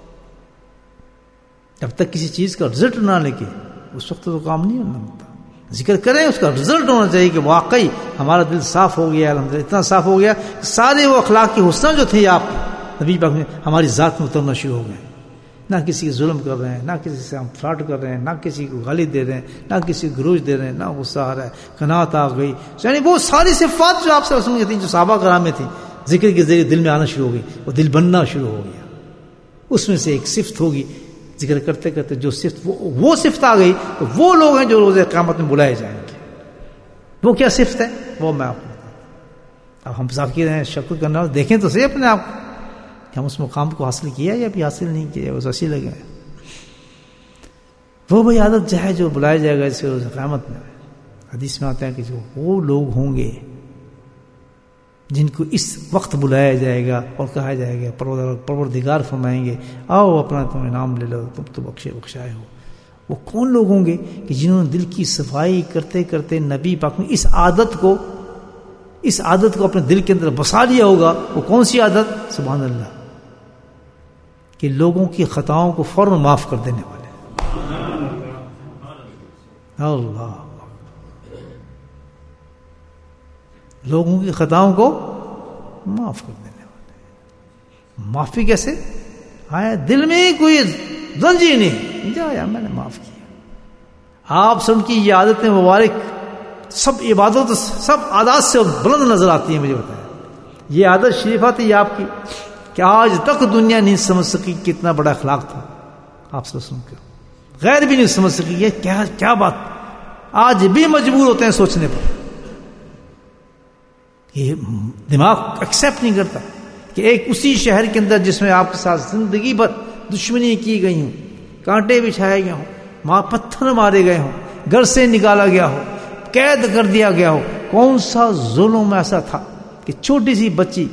جب تک کسی چیز کا رزلٹ نہ لے اس وقت تو کام نہیں ہوتا. ذکر کریں, اس کا رزلٹ ہونا چاہیے کہ واقعی ہمارا دل صاف ہو گیا, الحمدللہ اتنا صاف ہو گیا سارے وہ اخلاق کے حسن جو تھے آپ نبی پاک میں ہماری ذات میں اترنا شروع ہو گئے. نہ کسی کو ظلم کر رہے ہیں, نہ کسی سے ہم فراڈ کر رہے ہیں, نہ کسی کو گالی دے رہے ہیں, نہ کسی کو گروج دے رہے ہیں, نہ غصہ آ رہا ہے, قناعت آ گئی. یعنی وہ ساری صفات جو آپ سے رسول تھیں, جو صحابہ کرام میں تھیں, ذکر کے ذریعے دل میں آنا شروع ہو گئی, وہ دل بننا شروع ہو گیا. اس میں سے ایک صفت ہوگی, ذکر کرتے کرتے جو صفت وہ صفت آ گئی تو وہ لوگ ہیں جو روز قیامت میں بلائے جائیں گے. وہ کیا صفت ہے وہ میں آپ کو, اب ہم صاحب کی رہے ہیں شکر کرنا, دیکھیں تو صحیح اپنے آپ کو کہ ہم اس مقام کو حاصل کیا یا بھی حاصل نہیں کیا, بس اسی لگے. وہ بھائی عادت جو ہے جو بلایا جائے گا اس روز قیامت میں. حدیث میں آتا ہے کہ جو وہ لوگ ہوں گے جن کو اس وقت بلایا جائے گا اور کہا جائے گا پروردگار فرمائیں گے آؤ اپنا تم انعام لے لو, تم تو بخشائے ہو. وہ کون لوگ ہوں گے کہ جنہوں نے دل کی صفائی کرتے کرتے نبی پاک نے اس عادت کو اپنے دل کے اندر بسا لیا ہوگا. وہ کون سی عادت؟ سبحان اللہ, کہ لوگوں کی خطاؤں کو فوراً معاف کر دینے والے. اللہ, لوگوں کی خطاؤں کو معاف کر دینے والے. معافی کیسے آیا؟ دل میں کوئی رنج ہی نہیں, جایا میں نے معاف کیا. آپ سب کی یہ عادتیں مبارک سب عبادت سب عادات سے بلند نظر آتی ہیں. مجھے بتایا یہ عادت شریفہ تھی آپ کی کہ آج تک دنیا نہیں سمجھ سکی کتنا بڑا اخلاق تھا آپ سے سن کے, غیر بھی نہیں سمجھ سکی. یہ کیا بات, آج بھی مجبور ہوتے ہیں سوچنے پر. یہ دماغ ایکسیپٹ نہیں کرتا کہ ایک اسی شہر کے اندر جس میں آپ کے ساتھ زندگی بھر دشمنی کی گئی ہوں, کانٹے بچھائے گئے ہوں, پتھر مارے گئے ہوں, گھر سے نکالا گیا ہو, قید کر دیا گیا ہو, کون سا ظلم ایسا تھا کہ چھوٹی سی بچی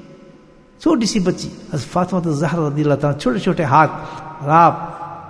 فاطمہ الزہرا رضی اللہ تعالیٰ, چھوٹے چھوٹے ہاتھ, اور آپ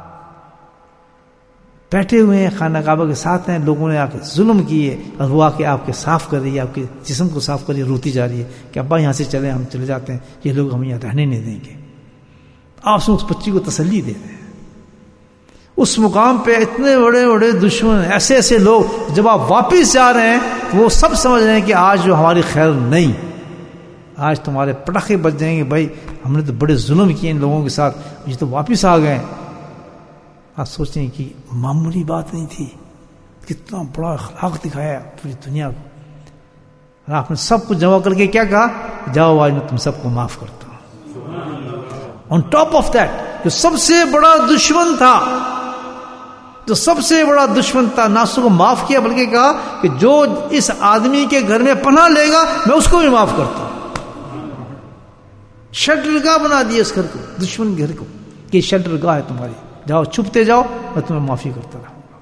بیٹھے ہوئے ہیں خانہ کعبہ کے ساتھ ہیں, لوگوں نے آ کے ظلم کیے اور وہ آ کے آپ کے صاف کر رہی ہے, آپ کے جسم کو صاف کر رہی ہے, روتی جا رہی ہے کہ ابا یہاں سے چلے, ہم چلے جاتے ہیں, یہ لوگ ہمیں یہاں رہنے نہیں دیں گے. آپ سے اس بچی کو تسلی دے رہے ہیں. اس مقام پہ اتنے بڑے بڑے دشمن, ایسے لوگ, جب آپ واپس جا رہے ہیں وہ سب سمجھ رہے ہیں کہ آج جو ہماری خیر نہیں, آج تمہارے پٹاخے بج جائیں گے. بھائی ہم نے تو بڑے ظلم کیے ان لوگوں کے ساتھ, یہ تو واپس آ گئے. آپ سوچیں کہ معمولی بات نہیں تھی, کتنا بڑا اخلاق دکھایا پوری دنیا کو. اور آپ نے سب کو جمع کر کے کیا کہا, جاؤ آج میں تم سب کو معاف کرتا ہوں. آن ٹاپ آف دیٹ جو سب سے بڑا دشمن تھا, نہ اس کو معاف کیا بلکہ کہا کہ جو اس آدمی کے گھر میں پناہ لے گا میں اس کو بھی معاف کرتا ہوں. شٹر گاہ بنا دیا اس گھر کو, دشمن گھر کو, کہ شٹر گاہ ہے تمہاری, جاؤ چھپتے جاؤ, میں تمہیں معافی کرتا رہوں گا.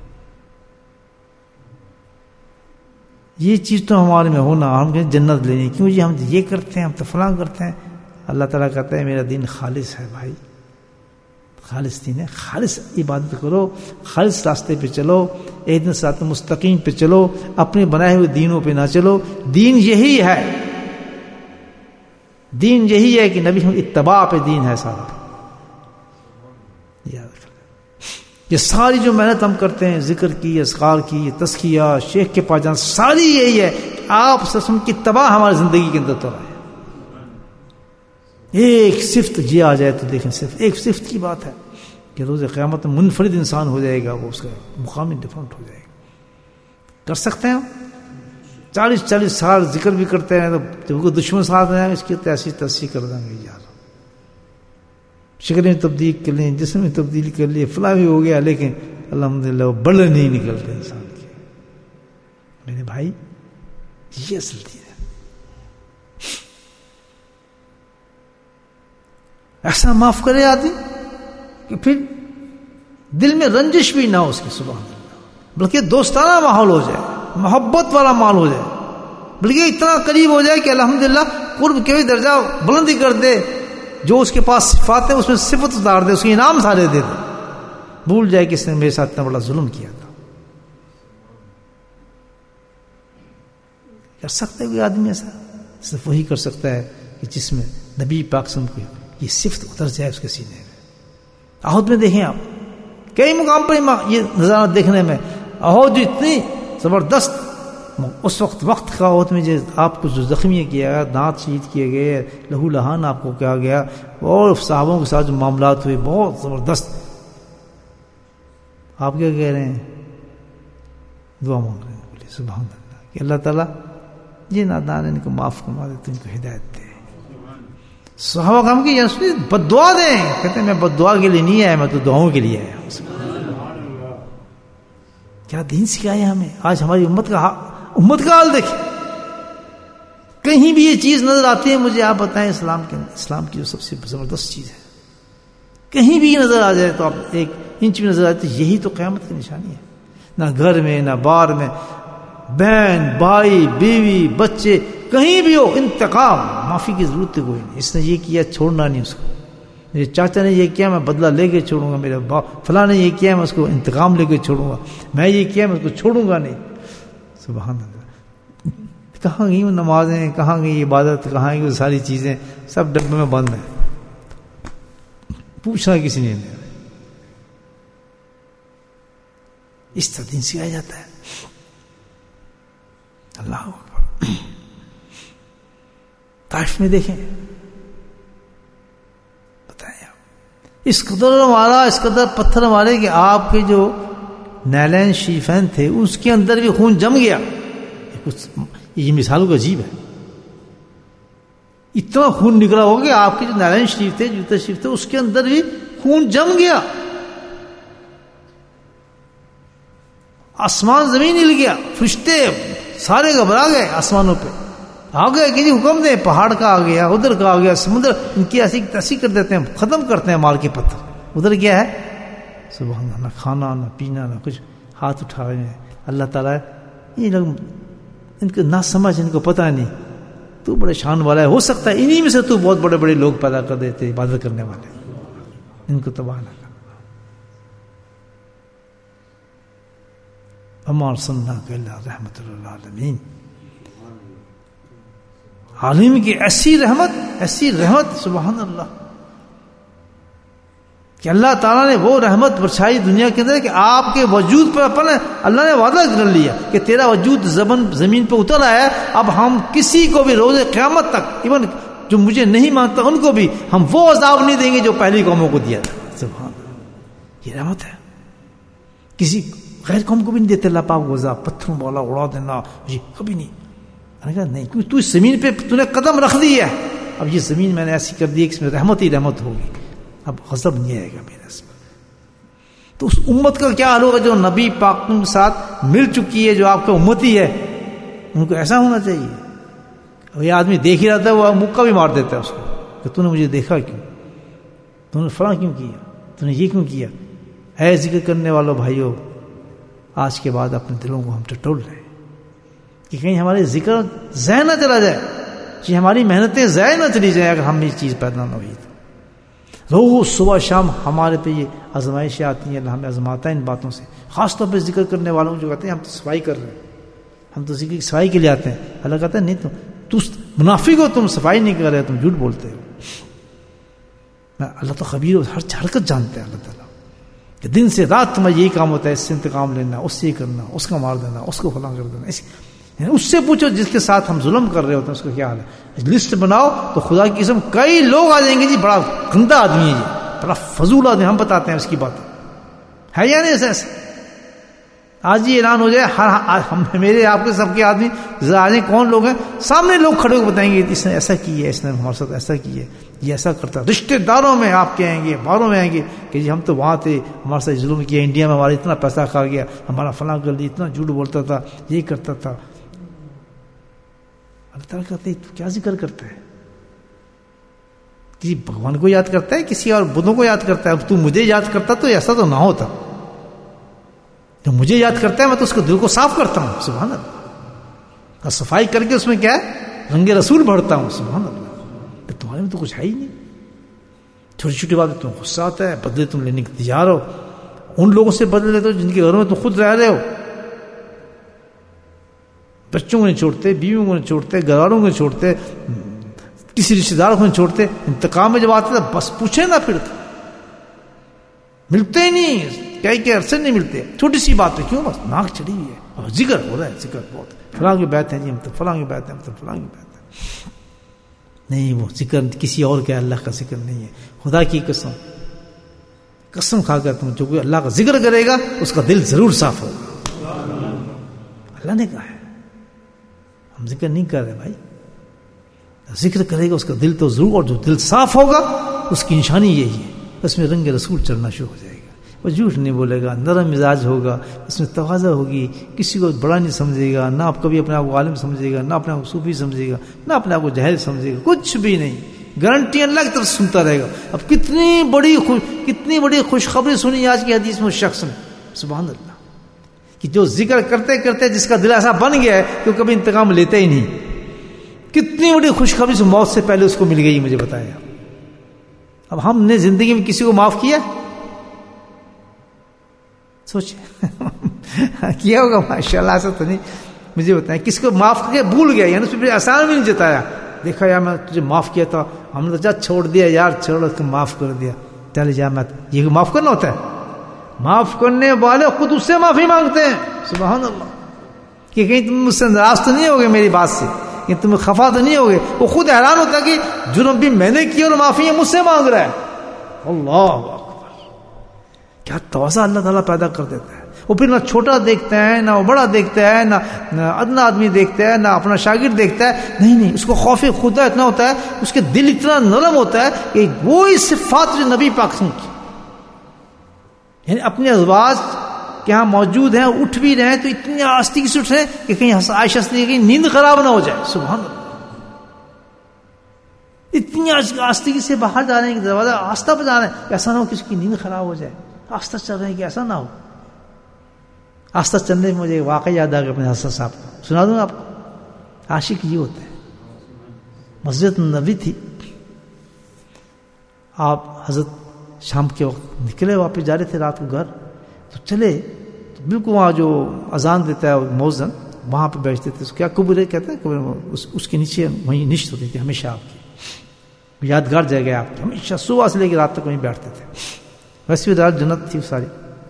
یہ چیز تو ہمارے میں ہونا, ہم کہیں جنت لینی, کیوں جی ہم یہ کرتے ہیں, ہم تو فلاں کرتے ہیں. اللہ تعالیٰ کہتا ہے میرا دین خالص ہے بھائی, خالص دین ہے, خالص عبادت کرو, خالص راستے پہ چلو, اہدنا صراط مستقیم پہ چلو, اپنے بنائے ہوئے دینوں پہ نہ چلو. دین یہی ہے کہ نبی اتباع پہ دین ہے سارا. یاد رکھنا یہ ساری جو محنت ہم کرتے ہیں ذکر کی، اذکار کی، تزکیہ، شیخ کے پاس جانا، ساری یہی ہے کہ آپ سسم کی تباہ ہماری زندگی کے اندر تو رہے. ایک صفت جی آ جائے تو دیکھیں، صرف ایک صفت کی بات ہے کہ روز قیامت میں منفرد انسان ہو جائے گا، وہ اس کا مقام ڈفرنٹ ہو جائے گا. کر سکتے ہیں 40 سال ذکر بھی کرتے ہیں، تو جب کوئی دشمن ساتھ میں اس کی تیسی کر دیں گے یار، شکل میں تبدیل کر لیں، جسم میں تبدیل کر لیے، فلاں بھی ہو گیا، لیکن الحمدللہ وہ بڑے نہیں نکلتے انسان کے. میرے بھائی یہ اصل چیز ہے. ایسا معاف کرے آدمی کہ پھر دل میں رنجش بھی نہ ہو اس کی، سبحان اللہ، بلکہ دوستانہ ماحول ہو جائے، محبت والا ماحول ہو جائے، بلکہ اتنا قریب ہو جائے کہ الحمدللہ قرب کے بھی درجہ بلندی کر دے. جو اس کے پاس صفات ہے اس میں صفت اتار دے، اس کے انعام سارے دے دے. بھول جائے کہ اس نے میرے ساتھ اتنا بڑا ظلم کیا تھا. کر سکتا ہے کوئی آدمی ایسا؟ صرف وہی کر سکتا ہے کہ جس میں نبی پاک صلی اللہ علیہ وسلم کی یہ صفت اتر جائے اس کے سینے میں. احد میں دیکھیں آپ، کئی مقام پر یہ نظارہ دیکھنے میں، احد جو اتنی زبردست اس وقت کا احد میں جو آپ کو جو زخمی کیا گیا، دانت شہید کیے گئے، لہو لہان آپ کو کیا گیا، اور صحابوں کے ساتھ جو معاملات ہوئے بہت زبردست. آپ کیا کہہ رہے ہیں؟ دعا مانگ رہے ہیں. بولے سبحان اللہ کہ اللہ تعالیٰ یہ نادان ان کو معاف فرما دے، ان کو ہدایت دے. صحابہ ہم کی بد دعا دیں، کہتے ہیں میں بد دعا کے لیے نہیں آیا، میں تو دعاؤں کے لیے آیا. کیا دین سکھایا ہمیں. آج ہماری امت کا حال دیکھیں، کہیں بھی یہ چیز نظر آتی ہے مجھے آپ بتائیں، اسلام کی جو سب سے زبردست چیز ہے، کہیں بھی نظر آ جائے تو آپ ایک انچ بھی نظر آتی، یہی تو قیامت کی نشانی ہے. نہ گھر میں نہ باہر میں، بہن بھائی بیوی بچے کہیں بھی ہو، انتقام، معافی کی ضرورت کوئی نہیں. اس نے یہ کیا چھوڑنا نہیں اس کو، میرے چاچا نے یہ کیا میں بدلہ لے کے چھوڑوں گا، میرے فلاں نے یہ کیا میں اس کو انتقام لے کے چھوڑوں گا، میں یہ کیا میں اس کو چھوڑوں گا نہیں. سبحان اللہ. کہاں گئی وہ نمازیں، کہاں گئی عبادت، کہاں گئی وہ ساری چیزیں، سب ڈبے میں بند ہیں، پوچھنا کسی نے نہیں. اس طرح دین سکھایا جاتا ہے. اللہ اکبر. طائف میں دیکھیں، بتائیں آپ، اس قدر مارا، اس قدر پتھر مارے کہ آپ کے جو نیلین شریفین تھے اس کے اندر بھی خون جم گیا. یہ مثالوں کا عجیب ہے. اتنا خون نکلا ہو کہ آپ کے جو نیلین شریف تھے، جوتے شریف تھے، اس کے اندر بھی خون جم گیا. آسمان زمین ہل گیا، فرشتے سارے گھبرا گئے، آسمانوں پہ آ گئے کہ حکم دیں، پہاڑ کا آ گیا، ادھر کا آ گیا، سمندر ان کی ایسی تیسی کر دیتے ہیں، ختم کرتے ہیں مار کے پتھر. ادھر کیا ہے؟ سبحان اللہ، نہ کھانا نہ پینا نہ کچھ، ہاتھ اٹھا رہے ہیں. اللہ تعالیٰ یہ لوگ ان کو نہ سمجھ، ان کو پتہ نہیں، تو بڑے شان والا ہے، ہو سکتا ہے انہی میں سے تو بہت بڑے بڑے لوگ پیدا کر دیتے عبادت کرنے والے، ان کو تباہ نہ کر. وما ارسلناک الا رحمۃ للعالمین. عالم کی ایسی رحمت، سبحان اللہ، کہ اللہ تعالیٰ نے وہ رحمت برچھائی دنیا کے اندر کہ آپ کے وجود پر اپنے اللہ نے وعدہ کر لیا کہ تیرا وجود زمین پہ اتر آیا ہے، اب ہم کسی کو بھی روز قیامت تک، ایون جو مجھے نہیں مانتا ان کو بھی ہم وہ عذاب نہیں دیں گے جو پہلی قوموں کو دیا تھا. سبحان اللہ، یہ رحمت ہے. کسی غیر قوم کو بھی نہیں دیتے اللہ پاک وہ عذاب، پتھروں والا اڑا دینا، جی کبھی نہیں. نہیں، کیونکہ تو اس زمین پہ تو نے قدم رکھ دی ہے، اب یہ زمین میں نے ایسی کر دی کہ اس میں رحمت ہی رحمت ہوگی، اب غضب نہیں آئے گا میرے اس پر. تو اس امت کا کیا حال ہوگا جو نبی پاک کے ساتھ مل چکی ہے، جو آپ کا امتی ہے، ان کو ایسا ہونا چاہیے. یہ آدمی دیکھ ہی رہتا ہے، وہ مکہ بھی مار دیتا ہے اس کو کہ تو نے مجھے دیکھا کیوں، تو نے فلاں کیوں کیا، تو نے یہ کیوں کیا. اے ذکر کرنے والوں بھائیوں، آج کے بعد اپنے دلوں کو ہم ٹٹول رہے کہ کہیں ہمارے ذکر ضائع نہ چلا جائے، کہ ہماری محنتیں ضائع نہ چلی جائیں اگر ہم یہ چیز پیدا نہ ہوئی تو. روز صبح شام ہمارے پہ یہ آزمائشیں آتی ہیں، اللہ ہمیں آزماتا ہے ان باتوں سے. خاص طور پہ ذکر کرنے والوں جو کہتے ہیں ہم تو صفائی کر رہے ہیں، ہم تو ذکر کی صفائی کے لیے آتے ہیں. اللہ کہتا ہے نہیں، تو منافق ہو، تم صفائی نہیں کر رہے، تم جھوٹ بولتے ہو. اللہ تو خبیر ہو، ہر حرکت جانتے ہیں اللہ تعالیٰ. کہ دن سے رات تمہیں یہی کام ہوتا ہے، اس سے انتقام لینا، اس سے یہ کرنا، اس کا مار دینا، اس کو فلاں کر دینا. اس سے پوچھو جس کے ساتھ ہم ظلم کر رہے ہوتے ہیں اس کا کیا حال ہے. لسٹ بناؤ تو خدا کی قسم کئی لوگ آ جائیں گے جی بڑا گندا آدمی ہے، جی بڑا فضول آدمی، ہم بتاتے ہیں اس کی بات ہے یا نہیں. ایسا آج ہی اعلان ہو جائے، میرے آپ کے سب کے آدمی ذرا آ جائیں کون لوگ ہیں، سامنے لوگ کھڑے ہو بتائیں گے اس نے ایسا کی ہے، اس نے ہمارے ساتھ ایسا کی ہے، یہ ایسا کرتا ہے. رشتے داروں میں آپ کے آئیں گے، باہروں میں آئیں گے کہ جی ہم تو وہاں تھے، ہمارے ساتھ ظلم کیا، انڈیا میں ہمارا اتنا پیسہ کھا گیا، ہمارا فلاں کر لیا، اتنا جھوٹ بولتا تھا، یہ کرتا تھا. اللہ تعالیٰ کہتے ہیں تو کیا ذکر کرتا ہے؟ کسی بھگوان کو یاد کرتا ہے، کسی اور بدھوں کو یاد کرتا ہے؟ تو مجھے یاد کرتا تو ایسا تو نہ ہوتا. جو مجھے یاد کرتا ہے میں تو اس کو دل کو صاف کرتا ہوں، سبحان اللہ، اور صفائی کر کے اس میں کیا ہے رنگ رسول بھرتا ہوں، سبحان اللہ. تو تمہارے میں تو کچھ ہے ہی نہیں. چھوٹی چھوٹی باتیں تمہیں غصہ آتا ہے، بدلے تم لینے کے تیار ہو. ان لوگوں سے بدلے لیتے ہو جن کے گھروں میں تم خود رہ رہے ہو. بچوں کو نہیں چھوڑتے، بیویوں کو نہیں چھوڑتے، گھر والوں کو نہیں چھوڑتے، کسی رشتے دار کو نہیں چھوڑتے. انتقام میں جب آتے تھے بس پوچھے نہ، پھر ملتے ہی نہیں، کئی عرصے نہیں ملتے. چھوٹی سی بات ہے کیوں بس ناک چڑھی ہوئی ہے، اور ذکر ہو رہا ہے، ذکر بہت فلاں کی بات ہے جی، ہم تو فلاں کی بات ہے، ہم تو فلاں کی بات ہے. نہیں، وہ ذکر کسی اور کا، اللہ کا ذکر نہیں ہے. خدا کی قسم قسم کھا کر تم جو کوئی اللہ کا ذکر کرے گا اس کا دل ضرور صاف ہوگا. اللہ نے کہا ہے، ہم ذکر نہیں کر رہے بھائی. ذکر کرے گا اس کا دل تو ضرور، اور جو دل صاف ہوگا اس کی نشانی یہی ہے، اس میں رنگ رسول چلنا شروع ہو جائے گا. وہ جھوٹ نہیں بولے گا، نرم مزاج ہوگا، اس میں تواضع ہوگی، کسی کو بڑا نہیں سمجھے گا، نہ کبھی اپنے آپ کو عالم سمجھے گا، نہ اپنے آپ کو صوفی سمجھے گا، نہ اپنے آپ کو جاہل سمجھے گا، کچھ بھی نہیں. گارنٹی اللہ کی طرف سنتا رہے گا. اب کتنی بڑی خوشخبری سنی آج کی حدیث میں اس شخص نے، سبحان اللہ، کہ جو ذکر کرتے کرتے جس کا دل ایسا بن گیا ہے کہ وہ کبھی انتقام لیتے ہی نہیں. کتنی بڑی خوشخبری سے موت سے پہلے اس کو مل گئی، مجھے بتایا. اب ہم نے زندگی میں کسی کو معاف کیا؟ سوچے کیا ہوگا ماشاءاللہ، ایسا تو نہیں. مجھے بتائیں کس کو معاف کر کے بھول گیا، یعنی اس پہ احسان بھی نہیں جتایا. دیکھا یار میں تجھے معاف کیا تھا، ہم نے تو جا چھوڑ دیا یار، چھوڑ کے معاف کر دیا، چل جا. میں یہ معاف کرنا ہوتا ہے؟ معاف کرنے والے خود اس سے معافی مانگتے ہیں، سبحان اللہ، کہ کہیں تم مجھ سے ناراض تو نہیں ہوگے میری بات سے، کہ تم خفا تو نہیں ہوگے. وہ خود حیران ہوتا ہے کہ جرم بھی میں نے کیا اور معافی مجھ سے مانگ رہا ہے. اللہ اکبر، کیا تواضع اللہ تعالیٰ پیدا کر دیتا ہے. وہ پھر نہ چھوٹا دیکھتا ہے، نہ وہ بڑا دیکھتا ہے، نہ ادنا آدمی دیکھتا ہے، نہ اپنا شاگرد دیکھتا ہے. نہیں، اس کو خوف خدا اتنا ہوتا ہے، اس کے دل اتنا نرم ہوتا ہے کہ وہی صفات جو نبی پاک کی، یعنی اپنے ازواج کے ہاں موجود ہیں، اٹھ بھی رہے ہیں تو اتنی آستگی سے اٹھے کہ کہیں عائشہ سے کہیں نیند خراب نہ ہو جائے. سبحان اللہ، اتنی آستگی سے باہر جا رہے ہیں کہ دروازہ آستہ پہ جا رہے ہیں کہ ایسا نہ ہو کہ اس کی نیند خراب ہو جائے. آستہ چل رہے ہیں کہ ایسا نہ ہو. آستہ چلنے میں مجھے واقعی یاد آ گیا اپنے حضرت صاحب کو، سنا دوں آپ کو. عاشق یہ ہوتا ہے. مسجد نبی تھی، آپ حضرت شام کے وقت نکلے، واپس جا رہے تھے رات کو گھر، تو چلے تو بالکل وہاں جو اذان دیتا ہے مؤذن وہاں پہ بیٹھتے تھے. کیا قبر ہے کہتے ہیں، اس کے نیچے وہیں نشت ہوتی تھی ہمیشہ. آپ کی یادگار جگہ ہے، آپ کی ہمیشہ صبح سے لے کے رات تک وہیں بیٹھتے تھے. ویسے بھی رات جنت تھی ساری.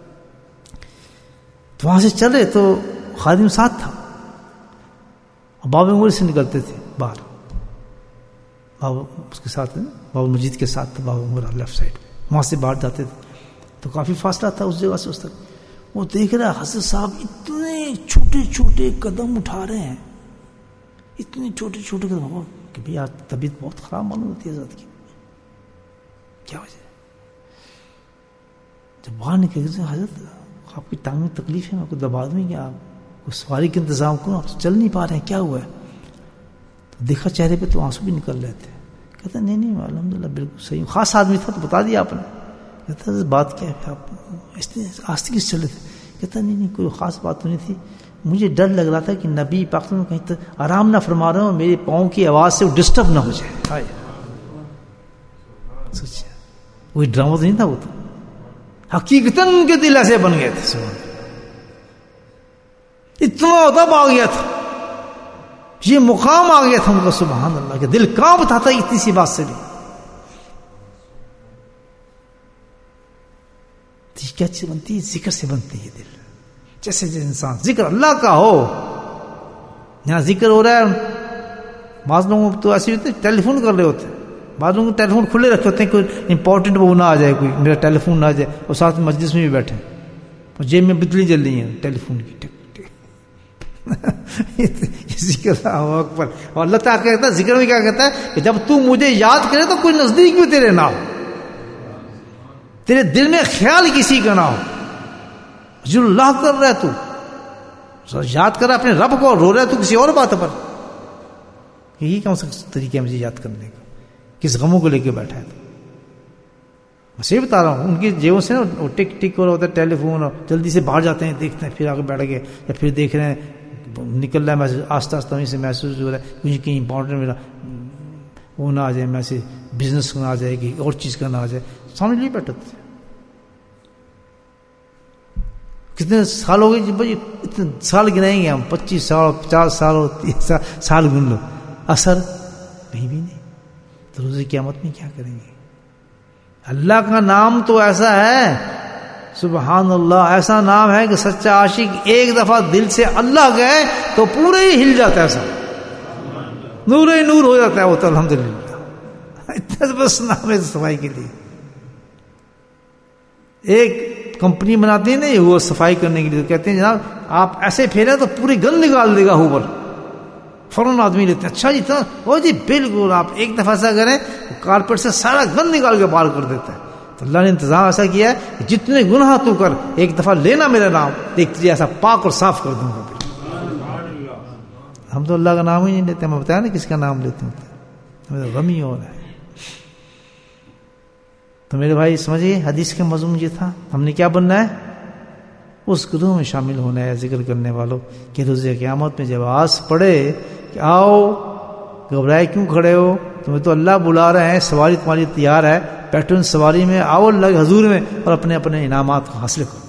تو وہاں سے چلے تو خادم ساتھ تھا، باب عمر سے نکلتے تھے باہر، بابا اس کے ساتھ بابا مجید کے ساتھ تھا، بابا عمر لیفٹ سائڈ، وہاں سے باہر جاتے تھے تو کافی فاصلہ تھا اس جگہ سے اس تک. وہ دیکھ رہا حضرت صاحب اتنے چھوٹے چھوٹے قدم اٹھا رہے ہیں، اتنے چھوٹے چھوٹے قدم، کہ بھئی آج طبیعت بہت خراب معلوم ہوتی ہے حضرت کی. کیا وجہ؟ جب باہر نکل گئے، حضرت آپ کی ٹانگ میں تکلیف ہے، میں کو دبا دوں گی، آپ کو سواری کے انتظام کرو، آپ چل نہیں پا رہے ہیں، کیا ہوا ہے؟ تو دیکھا چہرے پہ تو آنسو بھی نکل رہے تھے. کہتا نہیں الحمدللہ بالکل صحیح. خاص آدمی تھا تو بتا دیا آپ نے. کہتا بات کیا ہے، آپ آستگی سے چلے تھے؟ کہتا نہیں کوئی خاص بات تو نہیں تھی، مجھے ڈر لگ رہا تھا کہ نبی پاک میں کہیں تو آرام نہ فرما رہے ہو، میرے پاؤں کی آواز سے وہ ڈسٹرب نہ ہو جائے. سوچا وہی ڈرامہ تو نہیں تھا، وہ تو حقیقتاً ان کے دل ایسے بن گئے تھے. اتنا ادب آ گیا تھا، یہ مقام آ گیا تھا ان کا، سبحان اللہ، کہ دل کانپتا تھا اتنی سی بات سے بھی. کیا چیز بنتی ہے؟ ذکر سے بنتی ہے دل. جیسے انسان ذکر اللہ کا ہو. یہاں ذکر ہو رہا ہے، بعض لوگوں تو ایسے ہوتے ہیں ٹیلی فون کر رہے ہوتے ہیں، بعض لوگوں ٹیلی فون کھلے رکھے ہوتے ہیں، کوئی امپورٹنٹ وہ نہ آ جائے، کوئی میرا ٹیلی فون نہ آ جائے، اور ساتھ میں مجلس میں بھی بیٹھے اور جیب میں بجلی جل رہی ہے ٹیلی فون کی. ٹک ذکر اللہ اکبر. اور اللہ تعالیٰ کہتا ہے ذکر میں کیا کہتا ہے کہ جب تو مجھے یاد کرے تو کوئی نزدیک بھی تیرے نہ ہو، تیرے دل میں خیال کسی کا نہ ہو. ذکر اللہ کر رہا ہے تو یاد کر رہا اپنے رب کو، رو رہا ہے تو کسی اور بات پر. یہی کون سا طریقہ ہے مجھے یاد کرنے کا؟ کس غموں کو لے کے بیٹھا ہے؟ میں صحیح بتا رہا ہوں. ان کی جیبوں سے نا وہ ٹک ٹک ہو رہا ہوتا ہے ٹیلی فون، اور جلدی سے باہر جاتے ہیں، دیکھتے ہیں، پھر آگے بیٹھ گئے، یا پھر دیکھ رہے ہیں نکل رہا ہے میسج، آہستہ آہستہ وہیں سے محسوس ہو رہا ہے مجھے کہیں امپورٹنٹ میرا وہ نہ آ جائے، میسج بزنس کا نہ آ جائے، کہ اور چیز کا نہ آ جائے. سامنے نہیں بیٹھے تھے. کتنے سال ہو گئے جی بھائی؟ اتنے سال گنائیں گے ہم، 25 سال 50 سال اور 30 سال گن لو، اثر کہیں بھی نہیں. تو روز قیامت میں کیا کریں گے؟ اللہ کا نام تو ایسا ہے، سبحان اللہ، ایسا نام ہے کہ سچا عاشق ایک دفعہ دل سے اللہ گئے تو پورے ہی ہل جاتا ہے، سب نور ہی نور ہو جاتا ہے وہ تو. الحمدللہ اتنا بس نام ہے صفائی کے لیے. ایک کمپنی بناتی ہے نا وہ صفائی کرنے کے لیے، تو کہتے ہیں جناب آپ ایسے پھیرے تو پوری گند نکال دے گا اوپر. فوراً آدمی لیتے ہیں، اچھا جی تو وہ جی بالکل آپ ایک دفعہ ایسا کریں کارپیٹ سے سارا گند نکال کے باہر کر دیتا ہے. تو اللہ نے انتظام ایسا کیا ہے کہ جتنے گناہ تو کر، ایک دفعہ لینا میرا نام، دیکھ تجھے ایسا پاک اور صاف کر دوں گا. ہم تو اللہ کا نام ہی نہیں لیتے. ہمیں بتایا نا کس کا نام لیتے ہوتے ہیں، ہمیں تو غم ہی ہو رہا ہے. تو میرے بھائی سمجھیے حدیث کا مضمون یہ تھا، ہم نے کیا بننا ہے؟ اس گروہ میں شامل ہونا ہے ذکر کرنے والوں کہ روز قیامت میں جب آس پڑے کہ آؤ، گھبرائے کیوں کھڑے ہو، تمہیں تو اللہ بلا رہے ہیں، سواری تمہاری تیار ہے، بیٹھو ان سواری میں، آؤ اللہ کے حضور میں اور اپنے اپنے انعامات کو حاصل کرو.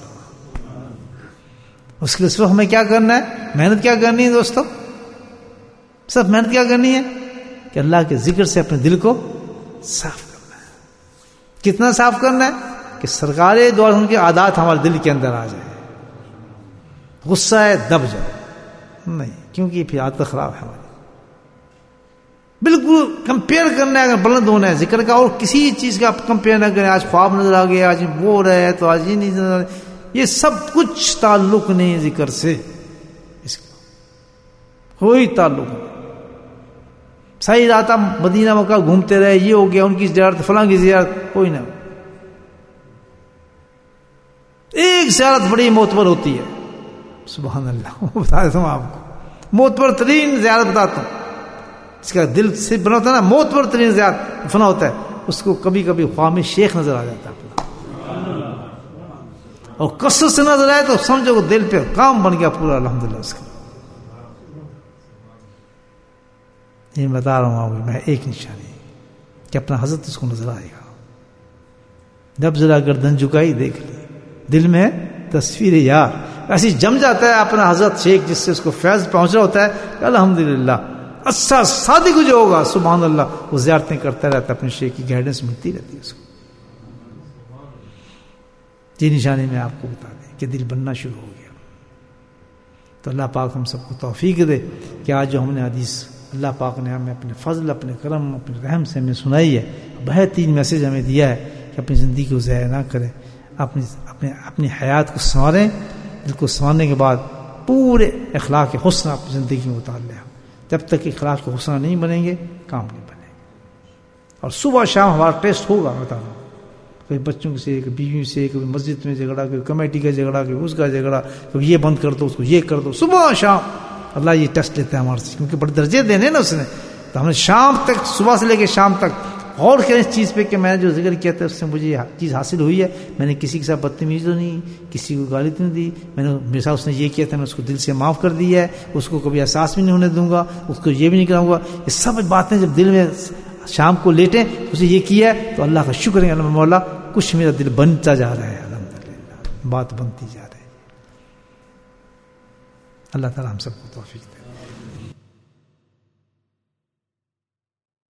اس کے لیے صرف ہمیں کیا کرنا ہے؟ محنت کیا کرنی ہے دوستو؟ صرف محنت کیا کرنی ہے کہ اللہ کے ذکر سے اپنے دل کو صاف کرنا ہے. کتنا صاف کرنا ہے کہ سرکار دو ان کی عادات ہمارے دل کے اندر آ جائے. غصہ ہے دب جائے نہیں، کیونکہ پھر عادت خراب ہے ہماری. بالکل کمپیئر کرنا ہے، اگر بلند ہونا ہے ذکر کا اور کسی چیز کا کمپیئر نہ کریں. آج خواب نظر آ گیا، آج وہ رہے تو آج یہ نہیں نظر آ رہا. یہ سب کچھ تعلق نہیں ذکر سے، اس کا کوئی تعلق نہیں. صحیح رات مدینہ مکہ گھومتے رہے، یہ ہو گیا ان کی زیارت، فلاں کی زیارت، کوئی نہ. ایک زیارت بڑی معتبر ہوتی ہے، سبحان اللہ. بتا دیتا ہوں آپ کو معتبر ترین زیارت بتاتا ہوں. اس کا دل سے بنا ہوتا ہے نا، معتبر ترین زیارت فنا ہوتا ہے. اس کو کبھی کبھی خواہ میں شیخ نظر آ جاتا ہے اور کثرت سے نظر آئے تو سمجھو کہ دل پہ کام بن گیا پورا. الحمدللہ اس کا یہ بتا رہا ہوں آپ کو میں ایک نشانی کہ اپنا حضرت اس کو نظر آئے گا. جب ذرا گردن جھکائی دیکھ لی، دل میں تصویر یار ایسی جم جاتا ہے اپنا حضرت شیخ جس سے اس کو فیض پہنچ رہا ہوتا ہے. الحمدللہ اچھا صادق جو ہوگا سبحان اللہ وہ زیارتیں کرتا رہتا ہے، اپنے شیخ کی گائیڈنس ملتی رہتی ہے اس کو. یہ نشانی میں آپ کو بتا دیں کہ دل بننا شروع ہو گیا. تو اللہ پاک ہم سب کو توفیق دے کہ آج جو ہم نے حدیث اللہ پاک نے ہمیں اپنے فضل، اپنے کرم، اپنے رحم سے ہمیں سنائی ہے، بہترین میسج ہمیں دیا ہے کہ اپنی زندگی کو ضائع نہ کریں، اپنی حیات کو سنواریں. دل کو سنوارنے کے بعد پورے اخلاق حسن اپنی زندگی میں اتار لیں. جب تک اخلاق حسن نہیں بنیں گے کام نہیں بنے گا. اور صبح شام ہمارا ٹیسٹ ہوگا. بتا رہا ہوں کوئی بچوں سے، کوئی بیوی سے، کوئی مسجد میں جھگڑا، کوئی کمیٹی کا جھگڑا، کوئی اس کا جھگڑا، کوئی یہ بند کر دو، اس کو یہ کر دو. صبح شام اللہ یہ ٹیسٹ لیتا ہے ہمارے سے، کیونکہ بڑے درجے دینے نا اس نے. تو ہم نے شام تک، صبح سے لے کے شام تک غور کریں اس چیز پہ کہ میں نے جو ذکر کیا تھا اس سے مجھے یہ چیز حاصل ہوئی ہے. میں نے کسی کے ساتھ بدتمیزی تو نہیں، کسی کو گالی تو نہیں دی، میں نے میرے ساتھ اس نے یہ کیا تھا میں اس کو دل سے معاف کر دیا ہے، اس کو کبھی احساس بھی نہیں ہونے دوں گا، اس کو یہ بھی نہیں کراؤں گا. یہ سب باتیں جب دل میں شام کو لیٹیں اسے یہ کیا ہے تو اللہ کا شکر ہے اللہ مولا کچھ میرا دل بنتا جا رہا ہے. الحمدللہ بات بنتی جا رہی ہے. اللہ تعالی ہم سب کو توفیق دے.